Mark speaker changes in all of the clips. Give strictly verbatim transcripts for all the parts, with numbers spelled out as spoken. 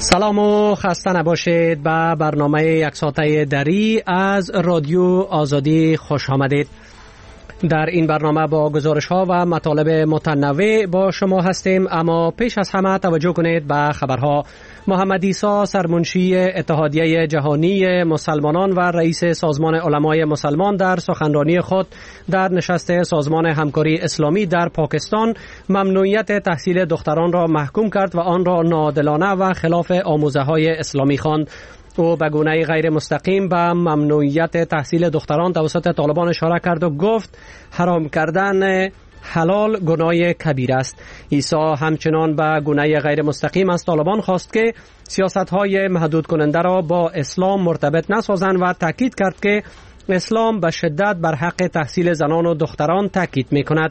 Speaker 1: سلام و خسته نباشید به برنامه یک ساعته دری از رادیو آزادی خوش آمدید. در این برنامه با گزارش ها و مطالب متنوع با شما هستیم، اما پیش از همه توجه کنید به خبرها. محمد عیسی سرمنشی اتحادیه جهانی مسلمانان و رئیس سازمان علمای مسلمان در سخنرانی خود در نشست سازمان همکاری اسلامی در پاکستان ممنوعیت تحصیل دختران را محکوم کرد و آن را ناعادلانه و خلاف آموزه های اسلامی خواند. او به گونه غیر مستقیم به ممنوعیت تحصیل دختران توسط طالبان اشاره کرد و گفت حرام کردن حلال گناه کبیر است. عیسی همچنان به گونه غیر مستقیم از طالبان خواست که سیاست‌های محدود کننده را با اسلام مرتبط نسازند و تاکید کرد که اسلام به شدت بر حق تحصیل زنان و دختران تاکید می‌کند.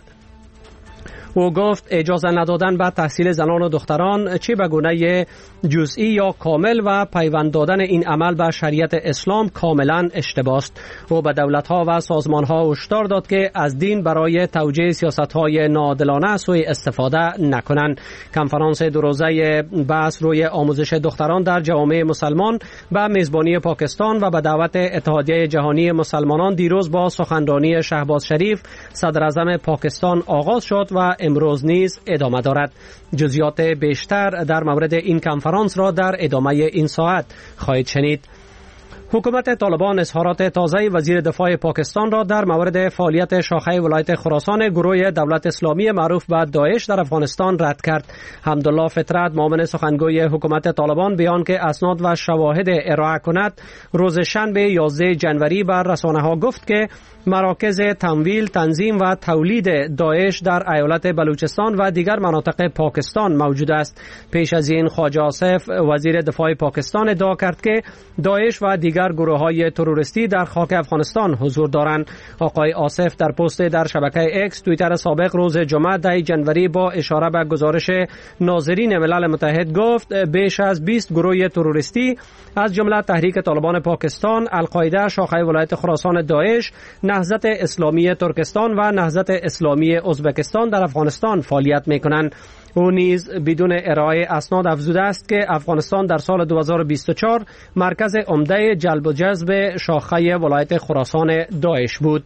Speaker 1: او گفت اجازه ندادن به تحصیل زنان و دختران چه به گونه جزئی یا کامل و پیوند دادن این عمل به شریعت اسلام کاملا اشتباه است. او به دولت‌ها و سازمان‌ها هشدار داد که از دین برای توجیه سیاست‌های ناعادلانه سوء استفاده نکنند. کنفرانس دو روزه بحث روی آموزش دختران در جوامع مسلمان به میزبانی پاکستان و به دعوت اتحادیه جهانی مسلمانان دیروز با سخنرانی شهباز شریف صدر اعظم پاکستان آغاز شد و امروز نیز ادامه دارد. جزئیات بیشتر در مورد این کنفرانس را در ادامه این ساعت خواهید شنید. حکومت طالبان اظهارات تازه وزیر دفاع پاکستان را در مورد فعالیت شاخه ولایت خراسان گروه دولت اسلامی معروف به داعش در افغانستان رد کرد. حمدالله فطرت معاون سخنگوی حکومت طالبان بیان که اسناد و شواهد ارائه کند روز شنبه یازده ژانویه بر رسانه‌ها گفت که مراکز تمویل، تنظیم و تولید داعش در ایالت بلوچستان و دیگر مناطق پاکستان موجود است. پیش از این خواجه آصف وزیر دفاع پاکستان ادعا کرد که داعش و دیگر گروه‌های تروریستی در خاک افغانستان حضور دارند. آقای آصف در پست در شبکه اکس توییتر سابق روز جمعه ده ژانویه با اشاره به گزارش ناظرین ملل متحد گفت بیش از بیست گروه تروریستی از جمله تحریک طالبان پاکستان، القاعده، شاخه ولایت خراسان داعش، نهضت اسلامی ترکستان و نهضت اسلامی ازبکستان در افغانستان فعالیت می‌کنند. او نیز بدون ارائه اسناد افزوده است که افغانستان در سال دو هزار و بیست و چهار مرکز عمده جلب و جذب شاخه ولایت خراسان داعش بود.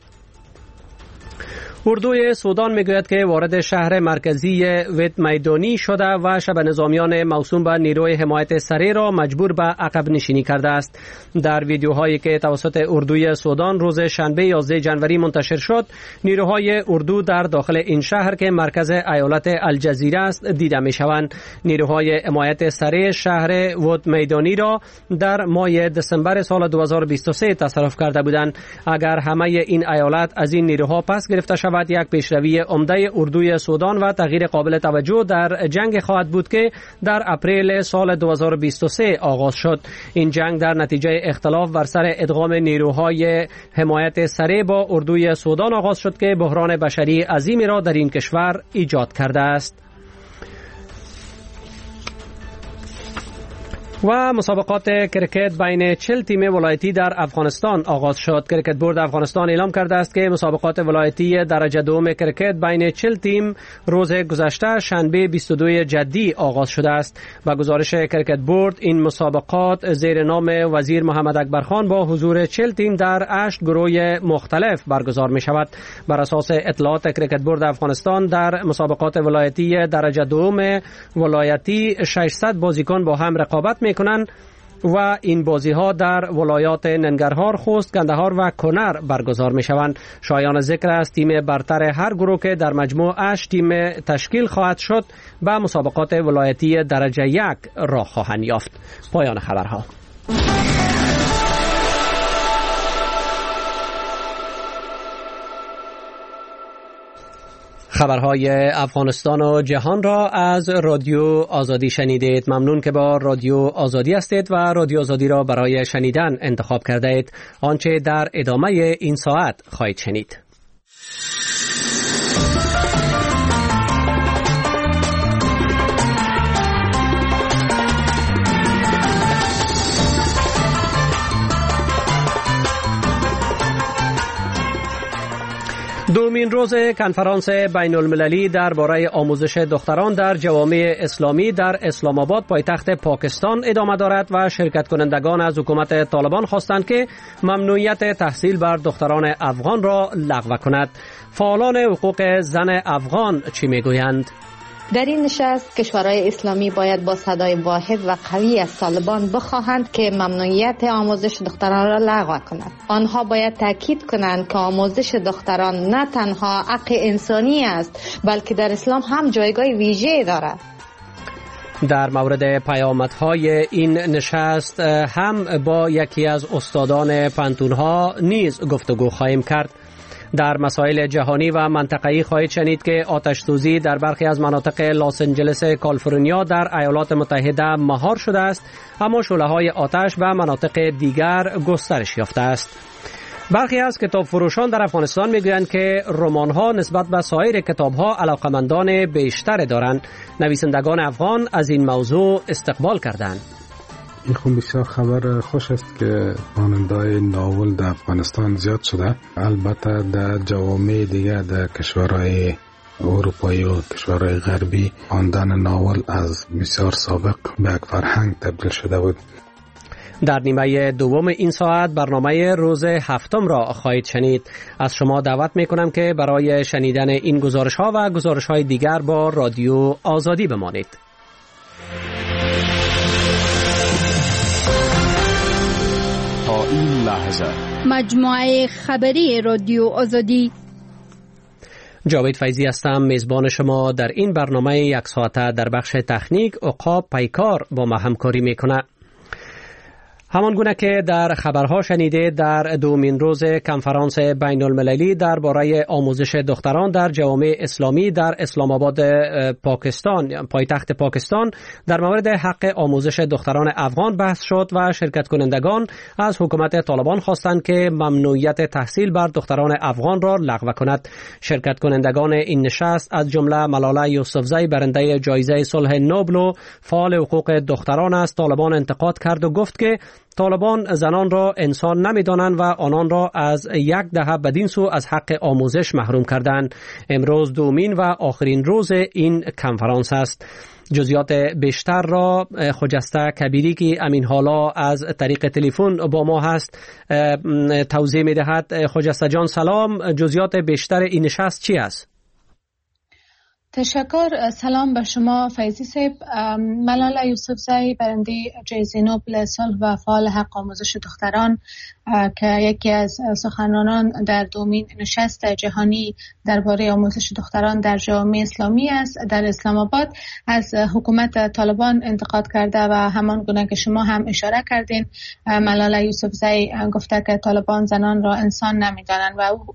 Speaker 1: اردوی سودان میگوید که وارد شهر مرکزی ویت میدانی شده و شب نظامیان موسوم به نیروی حمایت سریع را مجبور به عقب نشینی کرده است. در ویدیوهایی که توسط اردوی سودان روز شنبه یازده ژانویه منتشر شد، نیروهای اردو در داخل این شهر که مرکز ایالت الجزیره است دیده میشوند. نیروهای حمایت سریع شهر ویت میدانی را در ماه دسامبر سال دو هزار و بیست و سه تصرف کرده بودند. اگر همه این ایالت از این نیروها پس گرفته شود، یک پیشروی عمده اردوی سودان و تغییر قابل توجه در جنگ خواهد بود که در اپریل سال دو هزار و بیست و سه آغاز شد. این جنگ در نتیجه اختلاف بر سر ادغام نیروهای حمایت سریع با اردوی سودان آغاز شد که بحران بشری عظیمی را در این کشور ایجاد کرده است. و مسابقات کرکت بین چهل تیم ولایتی در افغانستان آغاز شد. کرکت بورد افغانستان اعلام کرده است که مسابقات ولایتی درجه دوم کرکت بین چهل تیم روز گذشته شنبه بیست و دو جدی آغاز شده است. با گزارش کرکت بورد این مسابقات زیر نام وزیر محمد اکبر خان با حضور چهل تیم در هشت گروه مختلف برگزار می شود. بر اساس اطلاعات کرکت بورد افغانستان در مسابقات ولایتی درجه دوم ولایتی ششصد بازیکن با هم رقابت می کنند و این بازی ها در ولایات ننگرهار، خوست، کندهار و کنر برگزار می شوند. شایان ذکر است تیم برتر هر گروه که در مجموع هشت تیم تشکیل خواهد شد به مسابقات ولایتی درجه یک راه خواهند یافت. پایان خبرها. خبرهای افغانستان و جهان را از رادیو آزادی شنیدید. ممنون که با رادیو آزادی هستید و رادیو آزادی را برای شنیدن انتخاب کرده اید. آنچه در ادامه این ساعت خواهید شنید. دومین روز کنفرانس بین المللی درباره آموزش دختران در جوامع اسلامی در اسلام آباد پایتخت پاکستان ادامه دارد و شرکت کنندگان از حکومت طالبان خواستند که ممنوعیت تحصیل بر دختران افغان را لغو کند. فعالان حقوق زن افغان چی میگویند؟
Speaker 2: در این نشست کشورهای اسلامی باید با صدای واحد و قوی از طالبان بخواهند که ممنوعیت آموزش دختران را لغو کند. آنها باید تاکید کنند که آموزش دختران نه تنها حق انسانی است بلکه در اسلام هم جایگاه ویژه دارد.
Speaker 1: در مورد پیامدهای این نشست هم با یکی از استادان پنتونها نیز گفتگو خواهیم کرد. در مسائل جهانی و منطقه‌ای خواهید شنید که آتش سوزی در برخی از مناطق لس آنجلس کالیفرنیا در ایالات متحده مهار شده است، اما شعله‌های آتش به مناطق دیگر گسترش یافته است. برخی از کتاب فروشان در افغانستان میگویند که رمان‌ها نسبت به سایر کتاب‌ها علاقمندان بیشتر دارند. نویسندگان افغان از این موضوع استقبال کردند.
Speaker 3: این خون بسیار خبر خوش است که خواننده‌های ناول در افغانستان زیاد شده. البته در جوامع دیگه در کشورهای اروپایی و کشورهای غربی خواندن ناول از بسیار سابق به یک فرهنگ تبدیل شده بود.
Speaker 1: در نیمه دوم این ساعت برنامه روز هفتم را خواهید شنید. از شما دعوت میکنم که برای شنیدن این گزارش ها و گزارش های دیگر با رادیو آزادی بمانید.
Speaker 4: تا این لحظه
Speaker 5: مجموعه خبری رادیو آزادی.
Speaker 1: جاوید فیضی هستم، میزبان شما در این برنامه یک ساعته. در بخش تکنیک عقاب پیکار با ما همکاری میکنه. همان گونه که در خبرها شنیده، در دومین روز کنفرانس بین المللی درباره آموزش دختران در جوامع اسلامی در اسلام آباد پاکستان، پایتخت پاکستان، در مورد حق آموزش دختران افغان بحث شد و شرکت کنندگان از حکومت طالبان خواستند که ممنوعیت تحصیل بر دختران افغان را لغو کند. شرکت کنندگان این نشست از جمله ملاله یوسفزی برنده جایزه صلح نوبل و فعال حقوق دختران از طالبان انتقاد کرد و گفت که طالبان زنان را انسان نمی‌دانند و آنان را از یک دهه بدین سو از حق آموزش محروم کردند. امروز دومین و آخرین روز این کنفرانس است. جزئیات بیشتر را خجسته کبیری که امین حالا از طریق تلفن با ما هست توضیح می‌دهد. خجسته جان سلام، جزئیات بیشتر این نشست چی است؟
Speaker 6: تشکر. سلام به شما فیضی صاحب. ملاله یوسفزی برنده جایزه نوبل صلح و فعال حق آموزش دختران که یکی از سخنرانان در دومین نشست جهانی درباره آموزش دختران در جوامع اسلامی است، در اسلام آباد از حکومت طالبان انتقاد کرده و همان گونه که شما هم اشاره کردین، ملاله یوسفزی گفته که طالبان زنان را انسان نمی‌دانند و او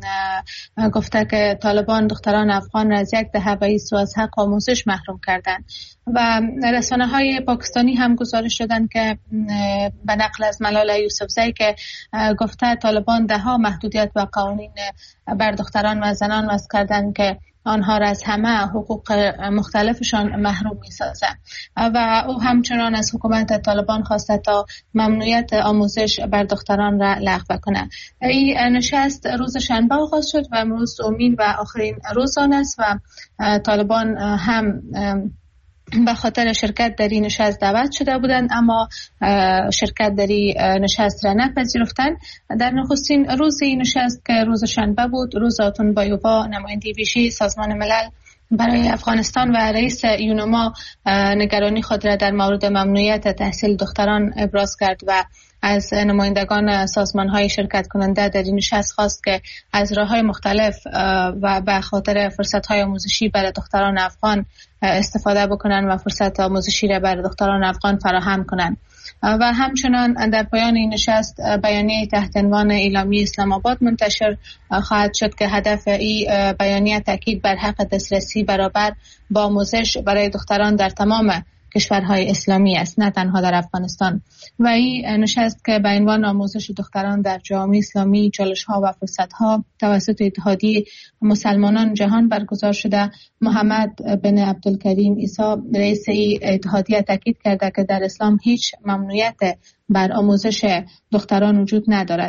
Speaker 6: گفته که طالبان دختران افغان را از یک دهه به ایسو از حق آموزش محروم کردند. و رسانه های پاکستانی هم گزارش دادن که به نقل از ملاله یوسفزی که گفته طالبان ده ها محدودیت و قوانین بر دختران و زنان وضع کردن که آنها را از همه حقوق مختلفشان محروم می سازند و او همچنان از حکومت طالبان خواسته تا ممنوعیت آموزش بر دختران را لغو کنند. این نشست روز شنبه آغاز شد و امروز دومین و آخرین روز آن است و طالبان هم به خاطر شرکت در این نشست دعوت شده بودند اما شرکت در این نشست را نپذیرفتند. در نخستین روز این نشست که روز شنبه بود، روز آتون بایووا نماینده ویژه سازمان ملل برای افغانستان و رئیس یونما نگرانی خود را در مورد ممنوعیت تحصیل دختران ابراز کرد و از نمایندگان سازمان‌های شرکت کننده در این نشست خواست که از راه‌های مختلف و به خاطر فرصت‌های آموزشی برای دختران افغان استفاده بکنند و فرصت آموزشی را برای دختران افغان فراهم کنند. و همچنان در پایان این نشست بیانیه تحت عنوان اعلامیه اسلام آباد منتشر خواهد شد که هدف این بیانیه تاکید بر حق دسترسی برابر با آموزش برای دختران در تمام کشورهای اسلامی است، نه تنها در افغانستان. و این نشست که به عنوان آموزش دختران در جامعه اسلامی، چالش‌ها و فرصت‌ها توسط اتحادیه مسلمانان جهان برگزار شده، محمد بن عبدالکریم عیسی رئیس اتحادیه تاکید کرده که در اسلام هیچ ممنوعیت بر آموزش دختران وجود ندارد.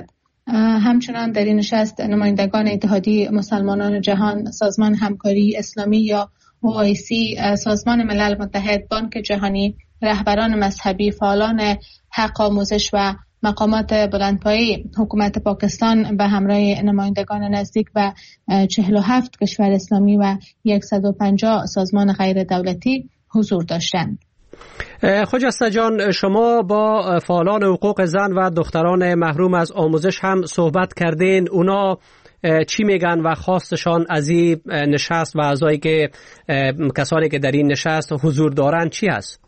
Speaker 6: همچنان در این نشست نمایندگان اتحادیه مسلمانان جهان، سازمان همکاری اسلامی یا او آی سی، سازمان ملل متحد، بانک جهانی، رهبران مذهبی، فعالان حق آموزش و مقامات بلندپایه حکومت پاکستان به همراه نمایندگان نزدیک به چهل و هفت کشور اسلامی و صد و پنجاه سازمان غیر دولتی حضور داشتند.
Speaker 1: خجسته جان، شما با فعالان حقوق زن و دختران محروم از آموزش هم صحبت کردین. اونا چی میگن و خواستشان از این نشست و اعضایی که کسانی که در این نشست حضور دارند چی هست؟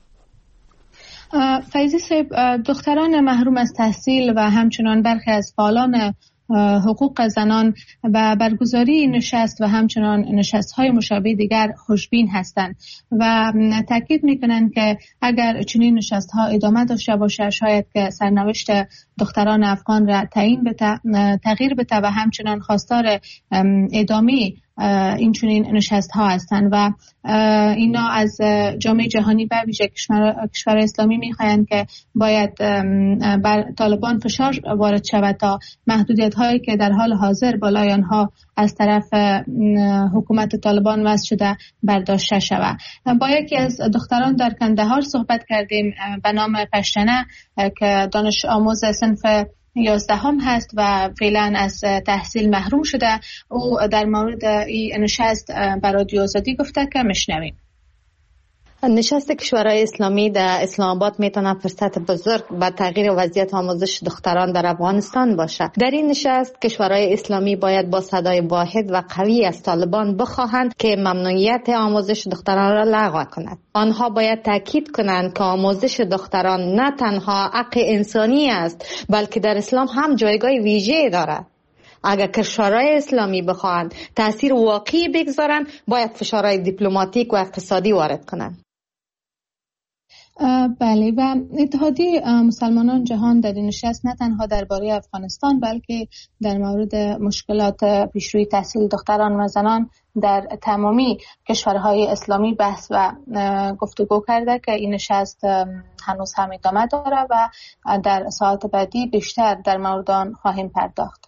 Speaker 6: فیضی صاحب، دختران محروم از تحصیل و همچنان برخی از فعالان حقوق زنان و برگزاری نشست و همچنان نشست‌های مشابه دیگر خوشبین هستند و تاکید می‌کنند که اگر چنین نشست‌ها ادامه داشته باشه شاید که سرنوشت دختران افغان را تعیین بده، تغییر بده و همچنان خواستار ادامه این چنین نشست ها هستند و اینا از جامعه جهانی به ویژه کشور, کشور اسلامی میخواهند که باید بر طالبان فشار وارد شود تا محدودیت هایی که در حال حاضر بالای آنها از طرف حکومت طالبان وضع شده برداشته شود. با یکی از دختران در کندهار صحبت کردیم به نام پشتنه که دانش آموز صنف یازدهم هست و فعلا از تحصیل محروم شده. او در مورد این نشست بر رادیو آزادی گفته که مشنویم.
Speaker 2: نشست کشورهای اسلامی در اسلام آباد میتونه فرصت بزرگ به تغییر وضعیت آموزش دختران در افغانستان باشه. در این نشست کشورهای اسلامی باید با صدای واحد و قوی از طالبان بخواهند که ممنوعیت آموزش دختران را لغو کند. آنها باید تاکید کنند که آموزش دختران نه تنها حق انسانی است بلکه در اسلام هم جایگاه ویژه دارد. اگر کشورهای اسلامی بخواهند تأثیر واقعی بگذارند باید فشارهای دیپلماتیک و اقتصادی وارد کنند.
Speaker 6: بله، و اتحادیه مسلمانان جهان در این نشست نه تنها درباره افغانستان بلکه در مورد مشکلات پیشروی تحصیل دختران و زنان در تمامی کشورهای اسلامی بحث و گفتگو کرده که این نشست هنوز هم ادامه داره و در ساعات بعدی بیشتر در مورد آن خواهیم پرداخت.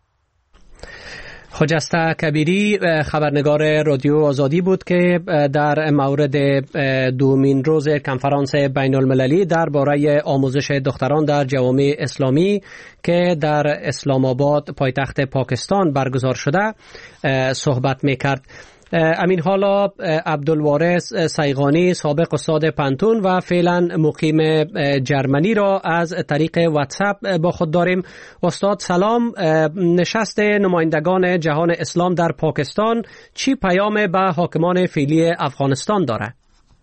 Speaker 1: خجسته کبیری خبرنگار رادیو آزادی بود که در مورد دومین روز کنفرانس بین المللی درباره آموزش دختران در جوامع اسلامی که در اسلام آباد پایتخت پاکستان برگزار شده صحبت میکرد. امین حالا عبدالوارث سیغانی سابق استاد پنتون و فعلا مقیم جرمنی را از طریق واتساپ با خود داریم. استاد سلام، نشست نمایندگان جهان اسلام در پاکستان چی پیام به حاکمان فعلی افغانستان داره؟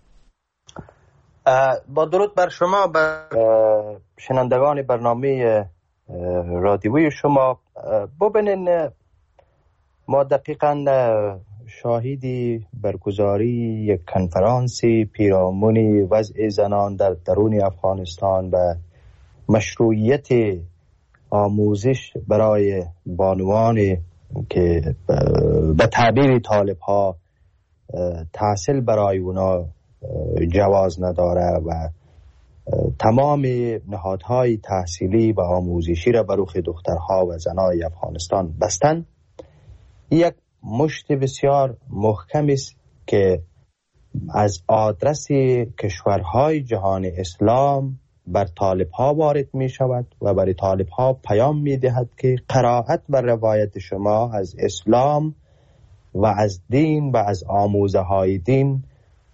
Speaker 7: با درود بر شما، بر شنوندگان برنامه رادیویی شما. ببینین ما دقیقاً شاهدی برگزاری یک کنفرانس پیرامون وضع زنان در درون افغانستان و مشروعیت آموزش برای بانوان که به تعبیر طالب ها تحصیل برای اونا جواز نداره و تمام نهادهای تحصیلی و آموزشی را بر رخ دخترها و زنای افغانستان بستن. یک مشت بسیار محکم است که از آدرس کشورهای جهان اسلام بر طالب ها وارد می شود و بر طالب ها پیام می دهد که قرائت و روایت شما از اسلام و از دین و از آموزه های دین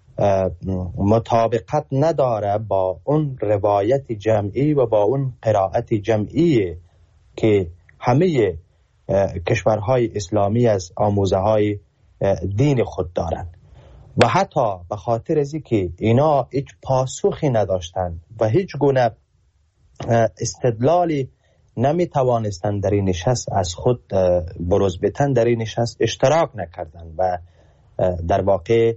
Speaker 7: مطابقت نداره با اون روایت جمعی و با اون قرائت جمعی که همه کشورهای اسلامی از آموزه های دین خود دارند و حتی به خاطر از اینکه اینا هیچ پاسخی نداشتند و هیچ گونه استدلالی نمی توانستند در این نشست از خود بروز بدن، در این نشست اشتراک نکردند و در واقع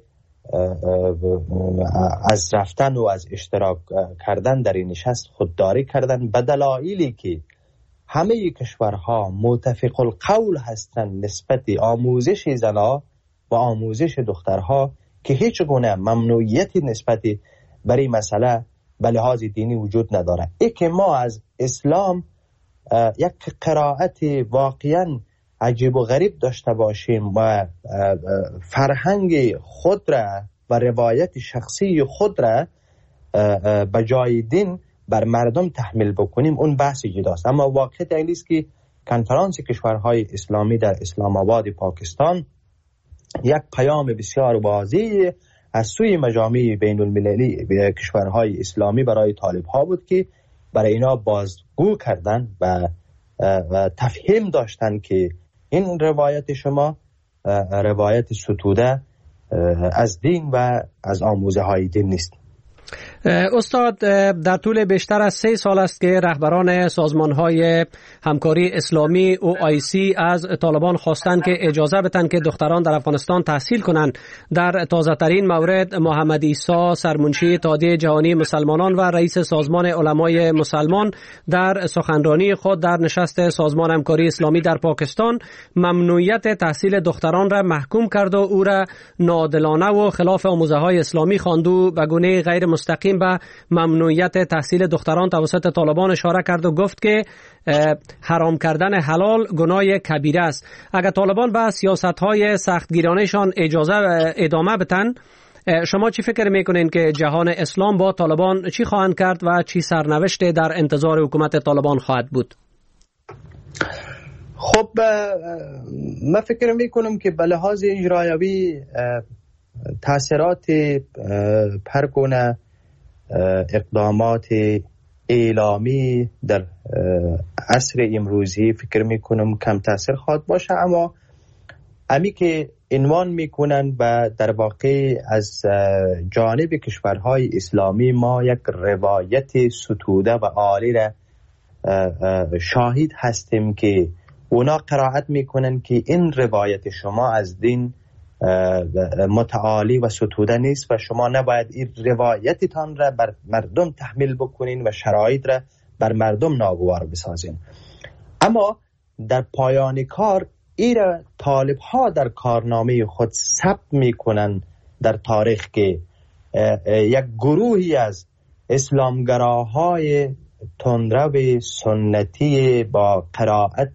Speaker 7: از رفتن و از اشتراک کردن در این نشست خودداری کردند به دلایلی که همه کشورها متفق القول هستند نسبت آموزش زنها و آموزش دخترها که هیچ گونه ممنوعیتی نسبت بر این مسئله به لحاظ دینی وجود نداره. ای که ما از اسلام یک قرائت واقعا عجیب و غریب داشته باشیم و فرهنگ خود را و روایت شخصی خود را به جای دین بر مردم تحمیل بکنیم، اون بحث جداست. اما واقعیت این است که کنفرانس کشورهای اسلامی در اسلام آباد پاکستان یک پیام بسیار واضح از سوی مجامع بین المللی کشورهای اسلامی برای طالب ها بود که برای اینا بازگو کردن و, و تفهیم داشتن که این روایت شما روایت ستوده از دین و از آموزه های دین نیست.
Speaker 1: استاد، در طول بیشتر از سه سال است که رهبران سازمان‌های همکاری اسلامی او آی سی از طالبان خواستند که اجازه بدن که دختران در افغانستان تحصیل کنند. در تازه‌ترین مورد محمد عیسی سرمنشی اتحادیه جهانی مسلمانان و رئیس سازمان علمای مسلمان در سخنرانی خود در نشست سازمان همکاری اسلامی در پاکستان ممنوعیت تحصیل دختران را محکوم کرد و او را ناعادلانه و خلاف آموزه‌های اسلامی خواند و به گونه غیر مستقیم به ممنوعیت تحصیل دختران توسط طالبان اشاره کرد و گفت که حرام کردن حلال گناه کبیره است. اگر طالبان به سیاست‌های سختگیرانه‌شان اجازه ادامه بدن، شما چی فکر میکنین که جهان اسلام با طالبان چی خواهند کرد و چی سرنوشت در انتظار حکومت طالبان خواهد بود؟
Speaker 7: خب من فکر میکنم که به لحاظ اجرایی تاثیرات پرگونه اقدامات اعلامی در عصر امروزی فکر میکنم کم تاثیر خواهد باشه، اما امی که عنوان میکنن و در واقع از جانب کشورهای اسلامی ما یک روایت ستوده و عالی را شاهد هستیم که اونا قرائت میکنن که این روایت شما از دین متعالی و ستوده نیست و شما نباید این روایتتان را بر مردم تحمیل بکنین و شرایط را بر مردم ناگوار بسازین. اما در پایان کار این را طالب ها در کارنامه خود ثبت میکنن در تاریخ که یک گروهی از اسلامگراهای تندرو سنتی با قرائت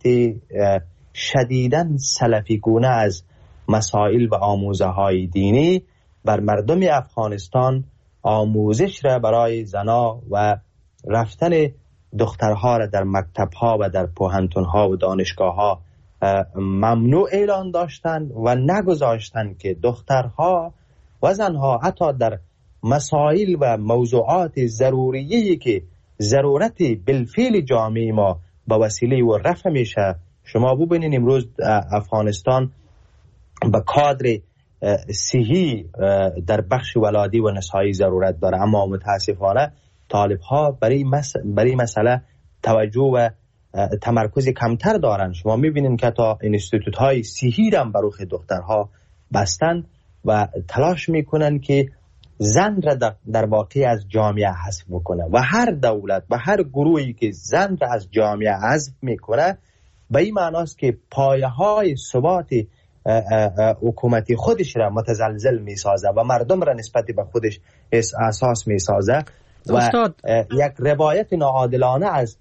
Speaker 7: شدیداً سلفی گونه از مسائل و آموزه های دینی بر مردم افغانستان آموزش را برای زنا و رفتن دخترها را در مکتبها و در پوهنتونها و دانشگاهها ممنوع اعلان داشتند و نگذاشتند که دخترها و زنها حتی در مسائل و موضوعات ضروریه‌ای که ضرورت بالفعل جامعه ما با وسیله و رفع میشه. شما ببینید امروز افغانستان به کادر صحی در بخش ولادی و نسایی ضرورت داره، اما متاسفانه طالب ها برای مس... برای مسئله توجه و تمرکز کمتر دارن. شما میبینید که تا اینستیتوت های صحی هم بر روی دخترها بستن و تلاش میکنن که زن را در, در واقع از جامعه حذف بکنه و هر دولت و هر گروهی که زن را از جامعه حذف میکنه به این معناست که پایه های ثبات حکومتی خودش را متزلزل میسازه و مردم را نسبت به خودش اساس میسازه و استاد. یک روایت ناعادلانه از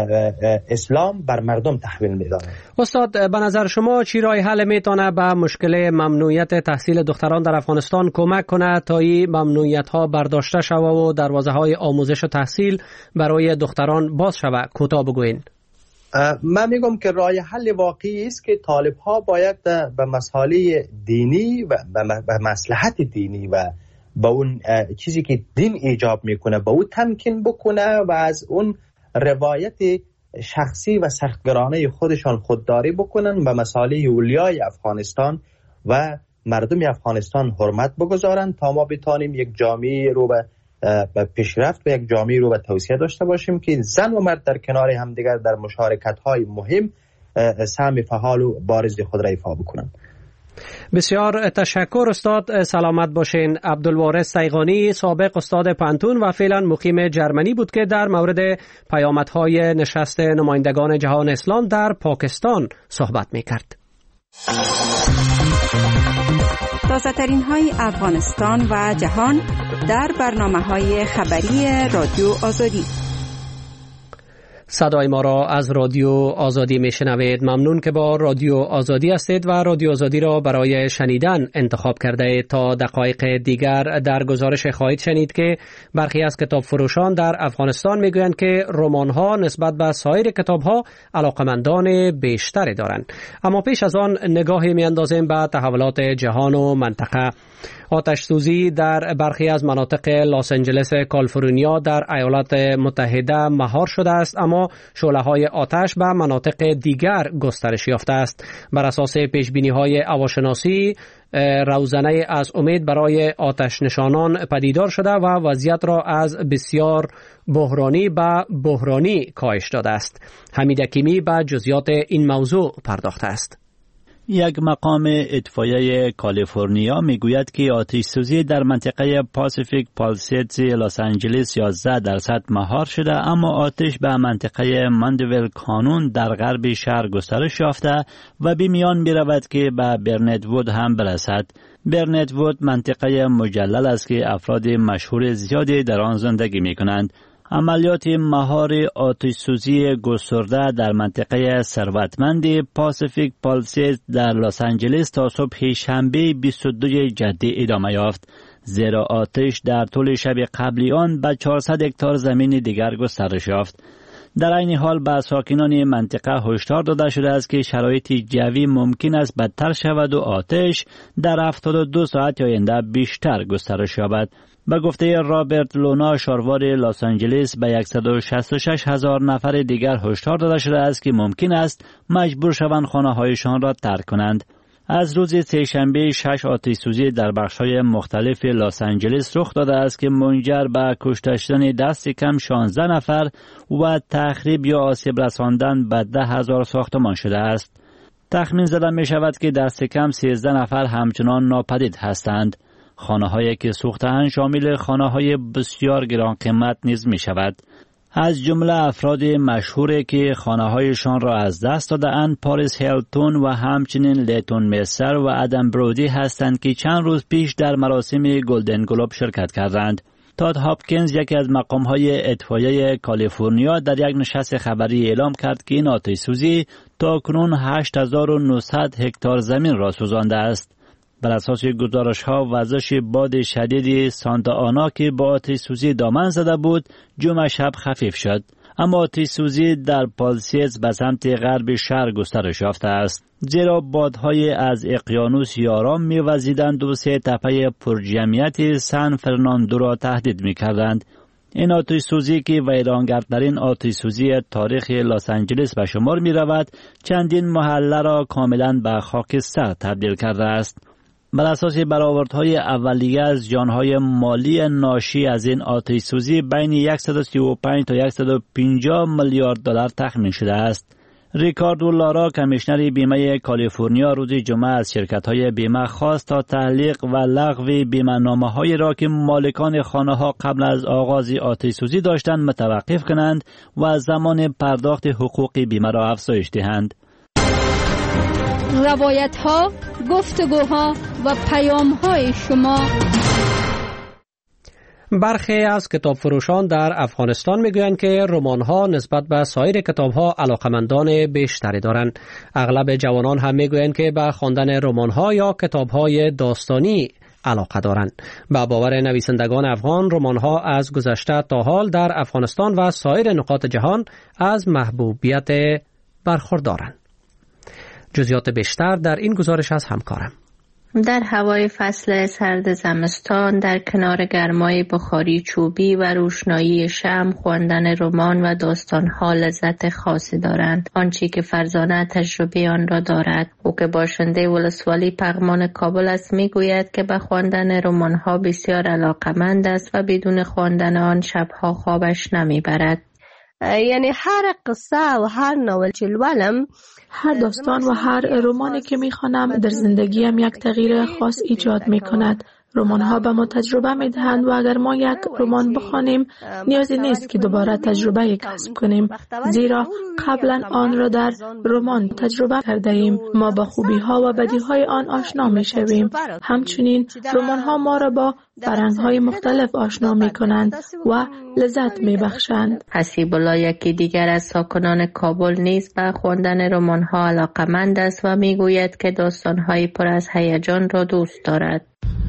Speaker 7: اسلام بر مردم تحویل میدانه.
Speaker 1: استاد، به نظر شما چی راه حل میتونه به مشکل ممنوعیت تحصیل دختران در افغانستان کمک کنه تا این ممنوعیت ها برداشته شود و دروازه های آموزش و تحصیل برای دختران باز شود؟ کوتاه بگوین.
Speaker 7: من میگم که راه حل واقعی است که طالب ها باید به مسائل دینی و به مصلحت دینی و با اون چیزی که دین ایجاب میکنه با اون تمکین بکنه و از اون روایت شخصی و سختگرانه خودشان خودداری بکنن و مسائل اولیای افغانستان و مردم افغانستان حرمت بگذارن تا ما بتانیم یک جامعه رو به به پیشرفت و یک جامعه رو به توسعه داشته باشیم که زن و مرد در کنار همدیگر در مشارکت‌های مهم سهم فعال و بارز خود را ایفا بکنن.
Speaker 1: بسیار تشکر استاد، سلامت باشین. عبدالوارث سیغانی، سابق استاد پانتون و فعلا مقیم جرمنی بود که در مورد پیامدهای نشست نمایندگان جهان اسلام در پاکستان صحبت می‌کرد.
Speaker 8: تازه‌ترین های افغانستان و جهان در برنامه‌های خبری رادیو آزادی.
Speaker 1: صدای ما را از رادیو آزادی میشنوید. ممنون که با رادیو آزادی هستید و رادیو آزادی را برای شنیدن انتخاب کرده. تا دقایق دیگر در گزارش خواهید شنید که برخی از کتاب فروشان در افغانستان میگویند که رمان ها نسبت به سایر کتاب ها علاقمندان بیشتری دارند. اما پیش از آن نگاهی میاندازیم به تحولات جهان و منطقه. آتش سوزی در برخی از مناطق لس آنجلس کالیفرنیا در ایالات متحده مهار شده است، اما شعله‌های آتش به مناطق دیگر گسترش یافته است. بر اساس پیشبینی‌های هواشناسی، روزنه از امید برای آتش نشانان پدیدار شده و وضعیت را از بسیار بحرانی به بحرانی کاهش داده است. حمید حکیمی به جزئیات این موضوع پرداخته است.
Speaker 9: یک مقام اطفائیه کالیفرنیا میگوید که آتش سوزی در منطقه پاسیفیک پالسیدز لس آنجلس یازده درصد مهار شده، اما آتش به منطقه ماندویل کانون در غرب شهر گسترش یافته و به میان می رود که به برنت وود هم برسد. برنت وود منطقه مجلل است که افراد مشهور زیادی در آن زندگی می کنند. عملیات مهار آتش سوزی گسترده در منطقه ثروتمند پاسیفیک پالسیدز در لس آنجلس تا صبح شنبه بیست و دو جدی ادامه یافت، زیرا آتش در طول شب قبلی آن به چهارصد هکتار زمین دیگر گسترش یافت. در این حال به ساکنان منطقه هشدار داده شده است که شرایط جوی ممکن است بدتر شود و آتش در هفتاد و دو ساعت آینده بیشتر گسترش یابد. به گفته رابرت لونا، شهروار لس آنجلس، به صد و شصت و شش هزار نفر دیگر هشدار داده شده است که ممکن است مجبور شوند خانه‌هایشان را ترک کنند. از روز سه‌شنبه شش آتش سوزی در بخش‌های مختلف لس آنجلس رخ داده است که منجر به کشته شدن دست کم شانزده نفر و تخریب یا آسیب رساندن به ده هزار ساختمان شده است. تخمین زده می شود که دست کم سیزده نفر همچنان ناپدید هستند. خانه‌هایی که سوخته‌اند شامل خانه‌های بسیار گران قیمت نیز می شود. از جمله افراد مشهوری که خانه‌هایشان را از دست داده‌اند پاریس هیلتون و همچنین لیتون مستر و ادم برودی هستند که چند روز پیش در مراسم گلدن گلوب شرکت کردند. تاد هاپکینز، یکی از مقام‌های اطفائیه کالیفرنیا، در یک نشست خبری اعلام کرد که این آتش سوزی تاکنون هشت هزار و نهصد هکتار زمین را سوزانده است. بر اساس گزارش‌ها وزش باد شدید سانتا آنا که با آتش سوزی دامن زده بود جمعه شب خفیف شد، اما آتش سوزی در پالسیدز به سمت غرب شهر گسترش یافته است، زیرا بادهای از اقیانوس یارام می‌وزیدند و سه تپه پرجمعیت سان فرناندو را تهدید می‌کردند. این آتش سوزی که ویرانگرترین آتش سوزی تاریخ لس آنجلس به شمار می‌رود، چندین محله را کاملاً به خاکستر تبدیل کرده است. بر اساس برآوردهای اولیه از جانهای مالی ناشی از این آتش سوزی بین صد و سی و پنج تا صد و پنجاه میلیارد دلار تخمین شده است. ریکاردو لارا، کمیشنر بیمه کالیفرنیا، روز جمعه از شرکت‌های بیمه خواست تا تعلیق و لغو بیمه‌نامه‌هایی را که مالکان خانه‌ها قبل از آغاز آتش سوزی داشتند متوقف کنند و زمان پرداخت حقوق بیمه را افزایش دهند.
Speaker 5: روایت ها، گفتگوها و پیام های شما.
Speaker 1: برخی از کتاب فروشان در افغانستان میگویند که رمان ها نسبت به سایر کتاب ها علاقمندان بیشتری دارند. اغلب جوانان هم میگویند که به خواندن رمان ها یا کتاب های داستانی علاقه دارند. با باور نویسندگان افغان، رمان ها از گذشته تا حال در افغانستان و سایر نقاط جهان از محبوبیت برخوردارند. جزئیات بیشتر در این گزارش از همکارم.
Speaker 10: در هوای فصل سرد زمستان، در کنار گرمای بخاری چوبی و روشنایی شمع، خواندن رمان و داستان‌ها لذت خاصی دارند. آنچه که فرزانه تجربه آن را دارد، او که باشنده ولسوالی پغمان کابل است، میگوید که به خواندن رمان‌ها بسیار علاقمند است و بدون خواندن آن شب‌ها خوابش نمیبرد.
Speaker 11: یعنی هر قصه و هر ناول چې لولم،
Speaker 12: هر داستان و هر رمانی که میخوانم در زندگیم یک تغییر خاص ایجاد میکند. رمان ها به ما تجربه می دهند و اگر ما یک رمان بخوانیم نیازی نیست که دوباره تجربه کسب کنیم، زیرا قبلا آن را در رمان تجربه کرده ایم. ما با خوبی ها و بدی های آن آشنا می شویم. همچنین رمان ها ما را با فرهنگ های مختلف آشنا می کنند و لذت می بخشند.
Speaker 10: حسیب الله یکی دیگر از ساکنان کابل نیز به خواندن رمان ها علاقمند است و می گوید که داستان های پر از هیجان را دوست دارد.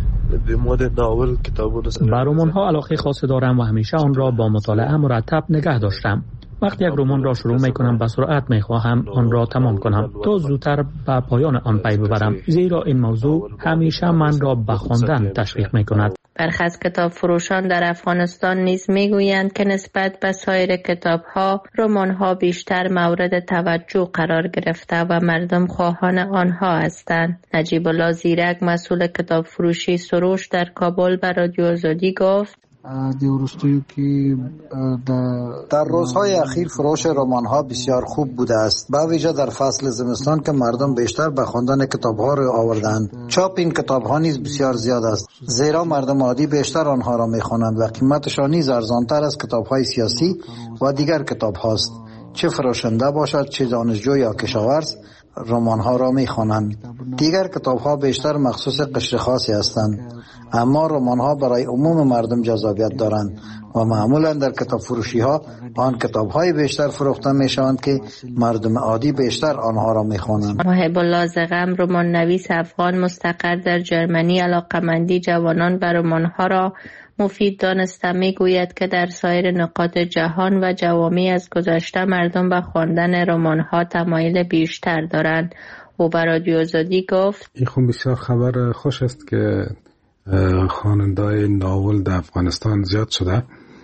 Speaker 13: به رمان ها علاقه خاصی دارم و همیشه آن را با مطالعه مرتب نگه داشتم. وقتی یک رمان را شروع می کنم به سرعت می خواهم آن را تمام کنم تا زودتر به پایان آن پی ببرم، زیرا این موضوع همیشه من را به خواندن تشویق می کند.
Speaker 10: برخی از کتاب فروشان در افغانستان نیز می گویند که نسبت به سایر کتاب ها رمان ها بیشتر مورد توجه قرار گرفته و مردم خواهان آنها هستند. نجیب الله زیرک مسئول کتاب فروشی سروش در کابل به رادیو آزادی گفت
Speaker 14: در روزهای اخیر فروش رمان ها بسیار خوب بوده است، به ویژه در فصل زمستان که مردم بیشتر به خواندن کتاب ها را آوردند. چاپ این کتاب ها نیز بسیار زیاد است، زیرا مردم عادی بیشتر آنها را می خوانند و قیمتشان نیز ارزانتر از کتاب های سیاسی و دیگر کتاب هاست. چه فروشنده باشد چه دانشجو یا کشاورز رمان ها را می خوانند. دیگر کتاب ها بیشتر مخصوص قشر خاصی هستند، اما رمان ها برای عموم مردم جذابیت دارند و معمولا در کتاب فروشی ها آن کتاب های بیشتر فروخته می شوند که مردم عادی بیشتر آنها را می خوانند.
Speaker 10: محب الله زغم رمان نویس افغان مستقر در جرمنی علاقمندی جوانان به رمان ها را مفید دانسته می گوید که در سایر نقاط جهان و جوامع از گذشته مردم به خواندن رمان ها تمایل بیشتر دارند. او به رادیو آزادی گفت
Speaker 3: این خون بسیار خبر خوش است که خواننده‌های ناول در افغانستان زیاد شده.